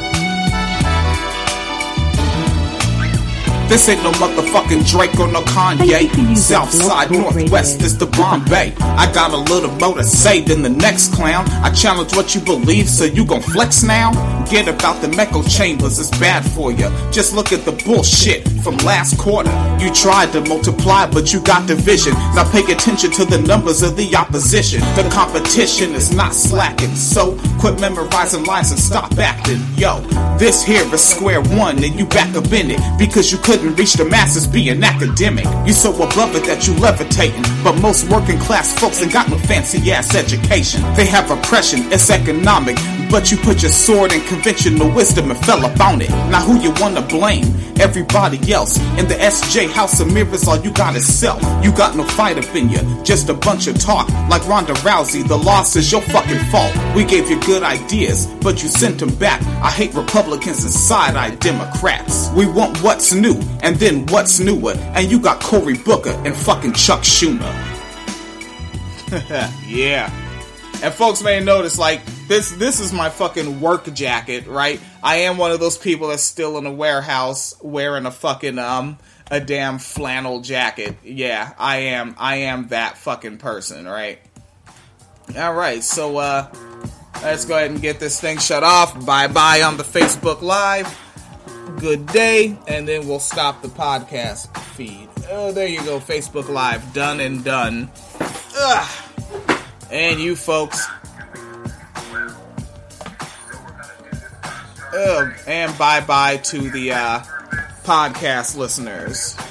This ain't no motherfucking Drake or no Kanye. Southside, Northwest is the Bombay. I got a little more to say than the next clown. I challenge what you believe, so you gon' flex now? Forget about the echo chambers, it's bad for ya. Just look at the bullshit from last quarter. You tried to multiply, but you got division. Now pay attention to the numbers of the opposition. The competition is not slacking, so quit memorizing lines and stop acting. Yo, this here is square one, and you back up in it, because you couldn't reach the masses being academic. You so above it that you levitating, but most working class folks ain't got no fancy ass education. They have oppression, it's economic. but you put your sword in conventional wisdom and fell up on it. Now who you wanna blame? Everybody else. In the SJ House of Mirrors, all you got is self. You got no fight up in you, just a bunch of talk. Like Ronda Rousey, the loss is your fucking fault. We gave you good ideas, but you sent them back. I hate Republicans and side-eye Democrats. We want what's new, and then what's newer. And you got Cory Booker and fucking Chuck Schumer. Yeah. And folks may notice, like, this is my fucking work jacket, right? I am one of those people that's still in a warehouse wearing a fucking, a damn flannel jacket. Yeah, I am that fucking person, right? Alright, so, let's go ahead and get this thing shut off. Bye-bye on the Facebook Live. Good day, and then we'll stop the podcast feed. Oh, there you go, Facebook Live. Done and done. Ugh. And you folks. And bye-bye to the podcast listeners.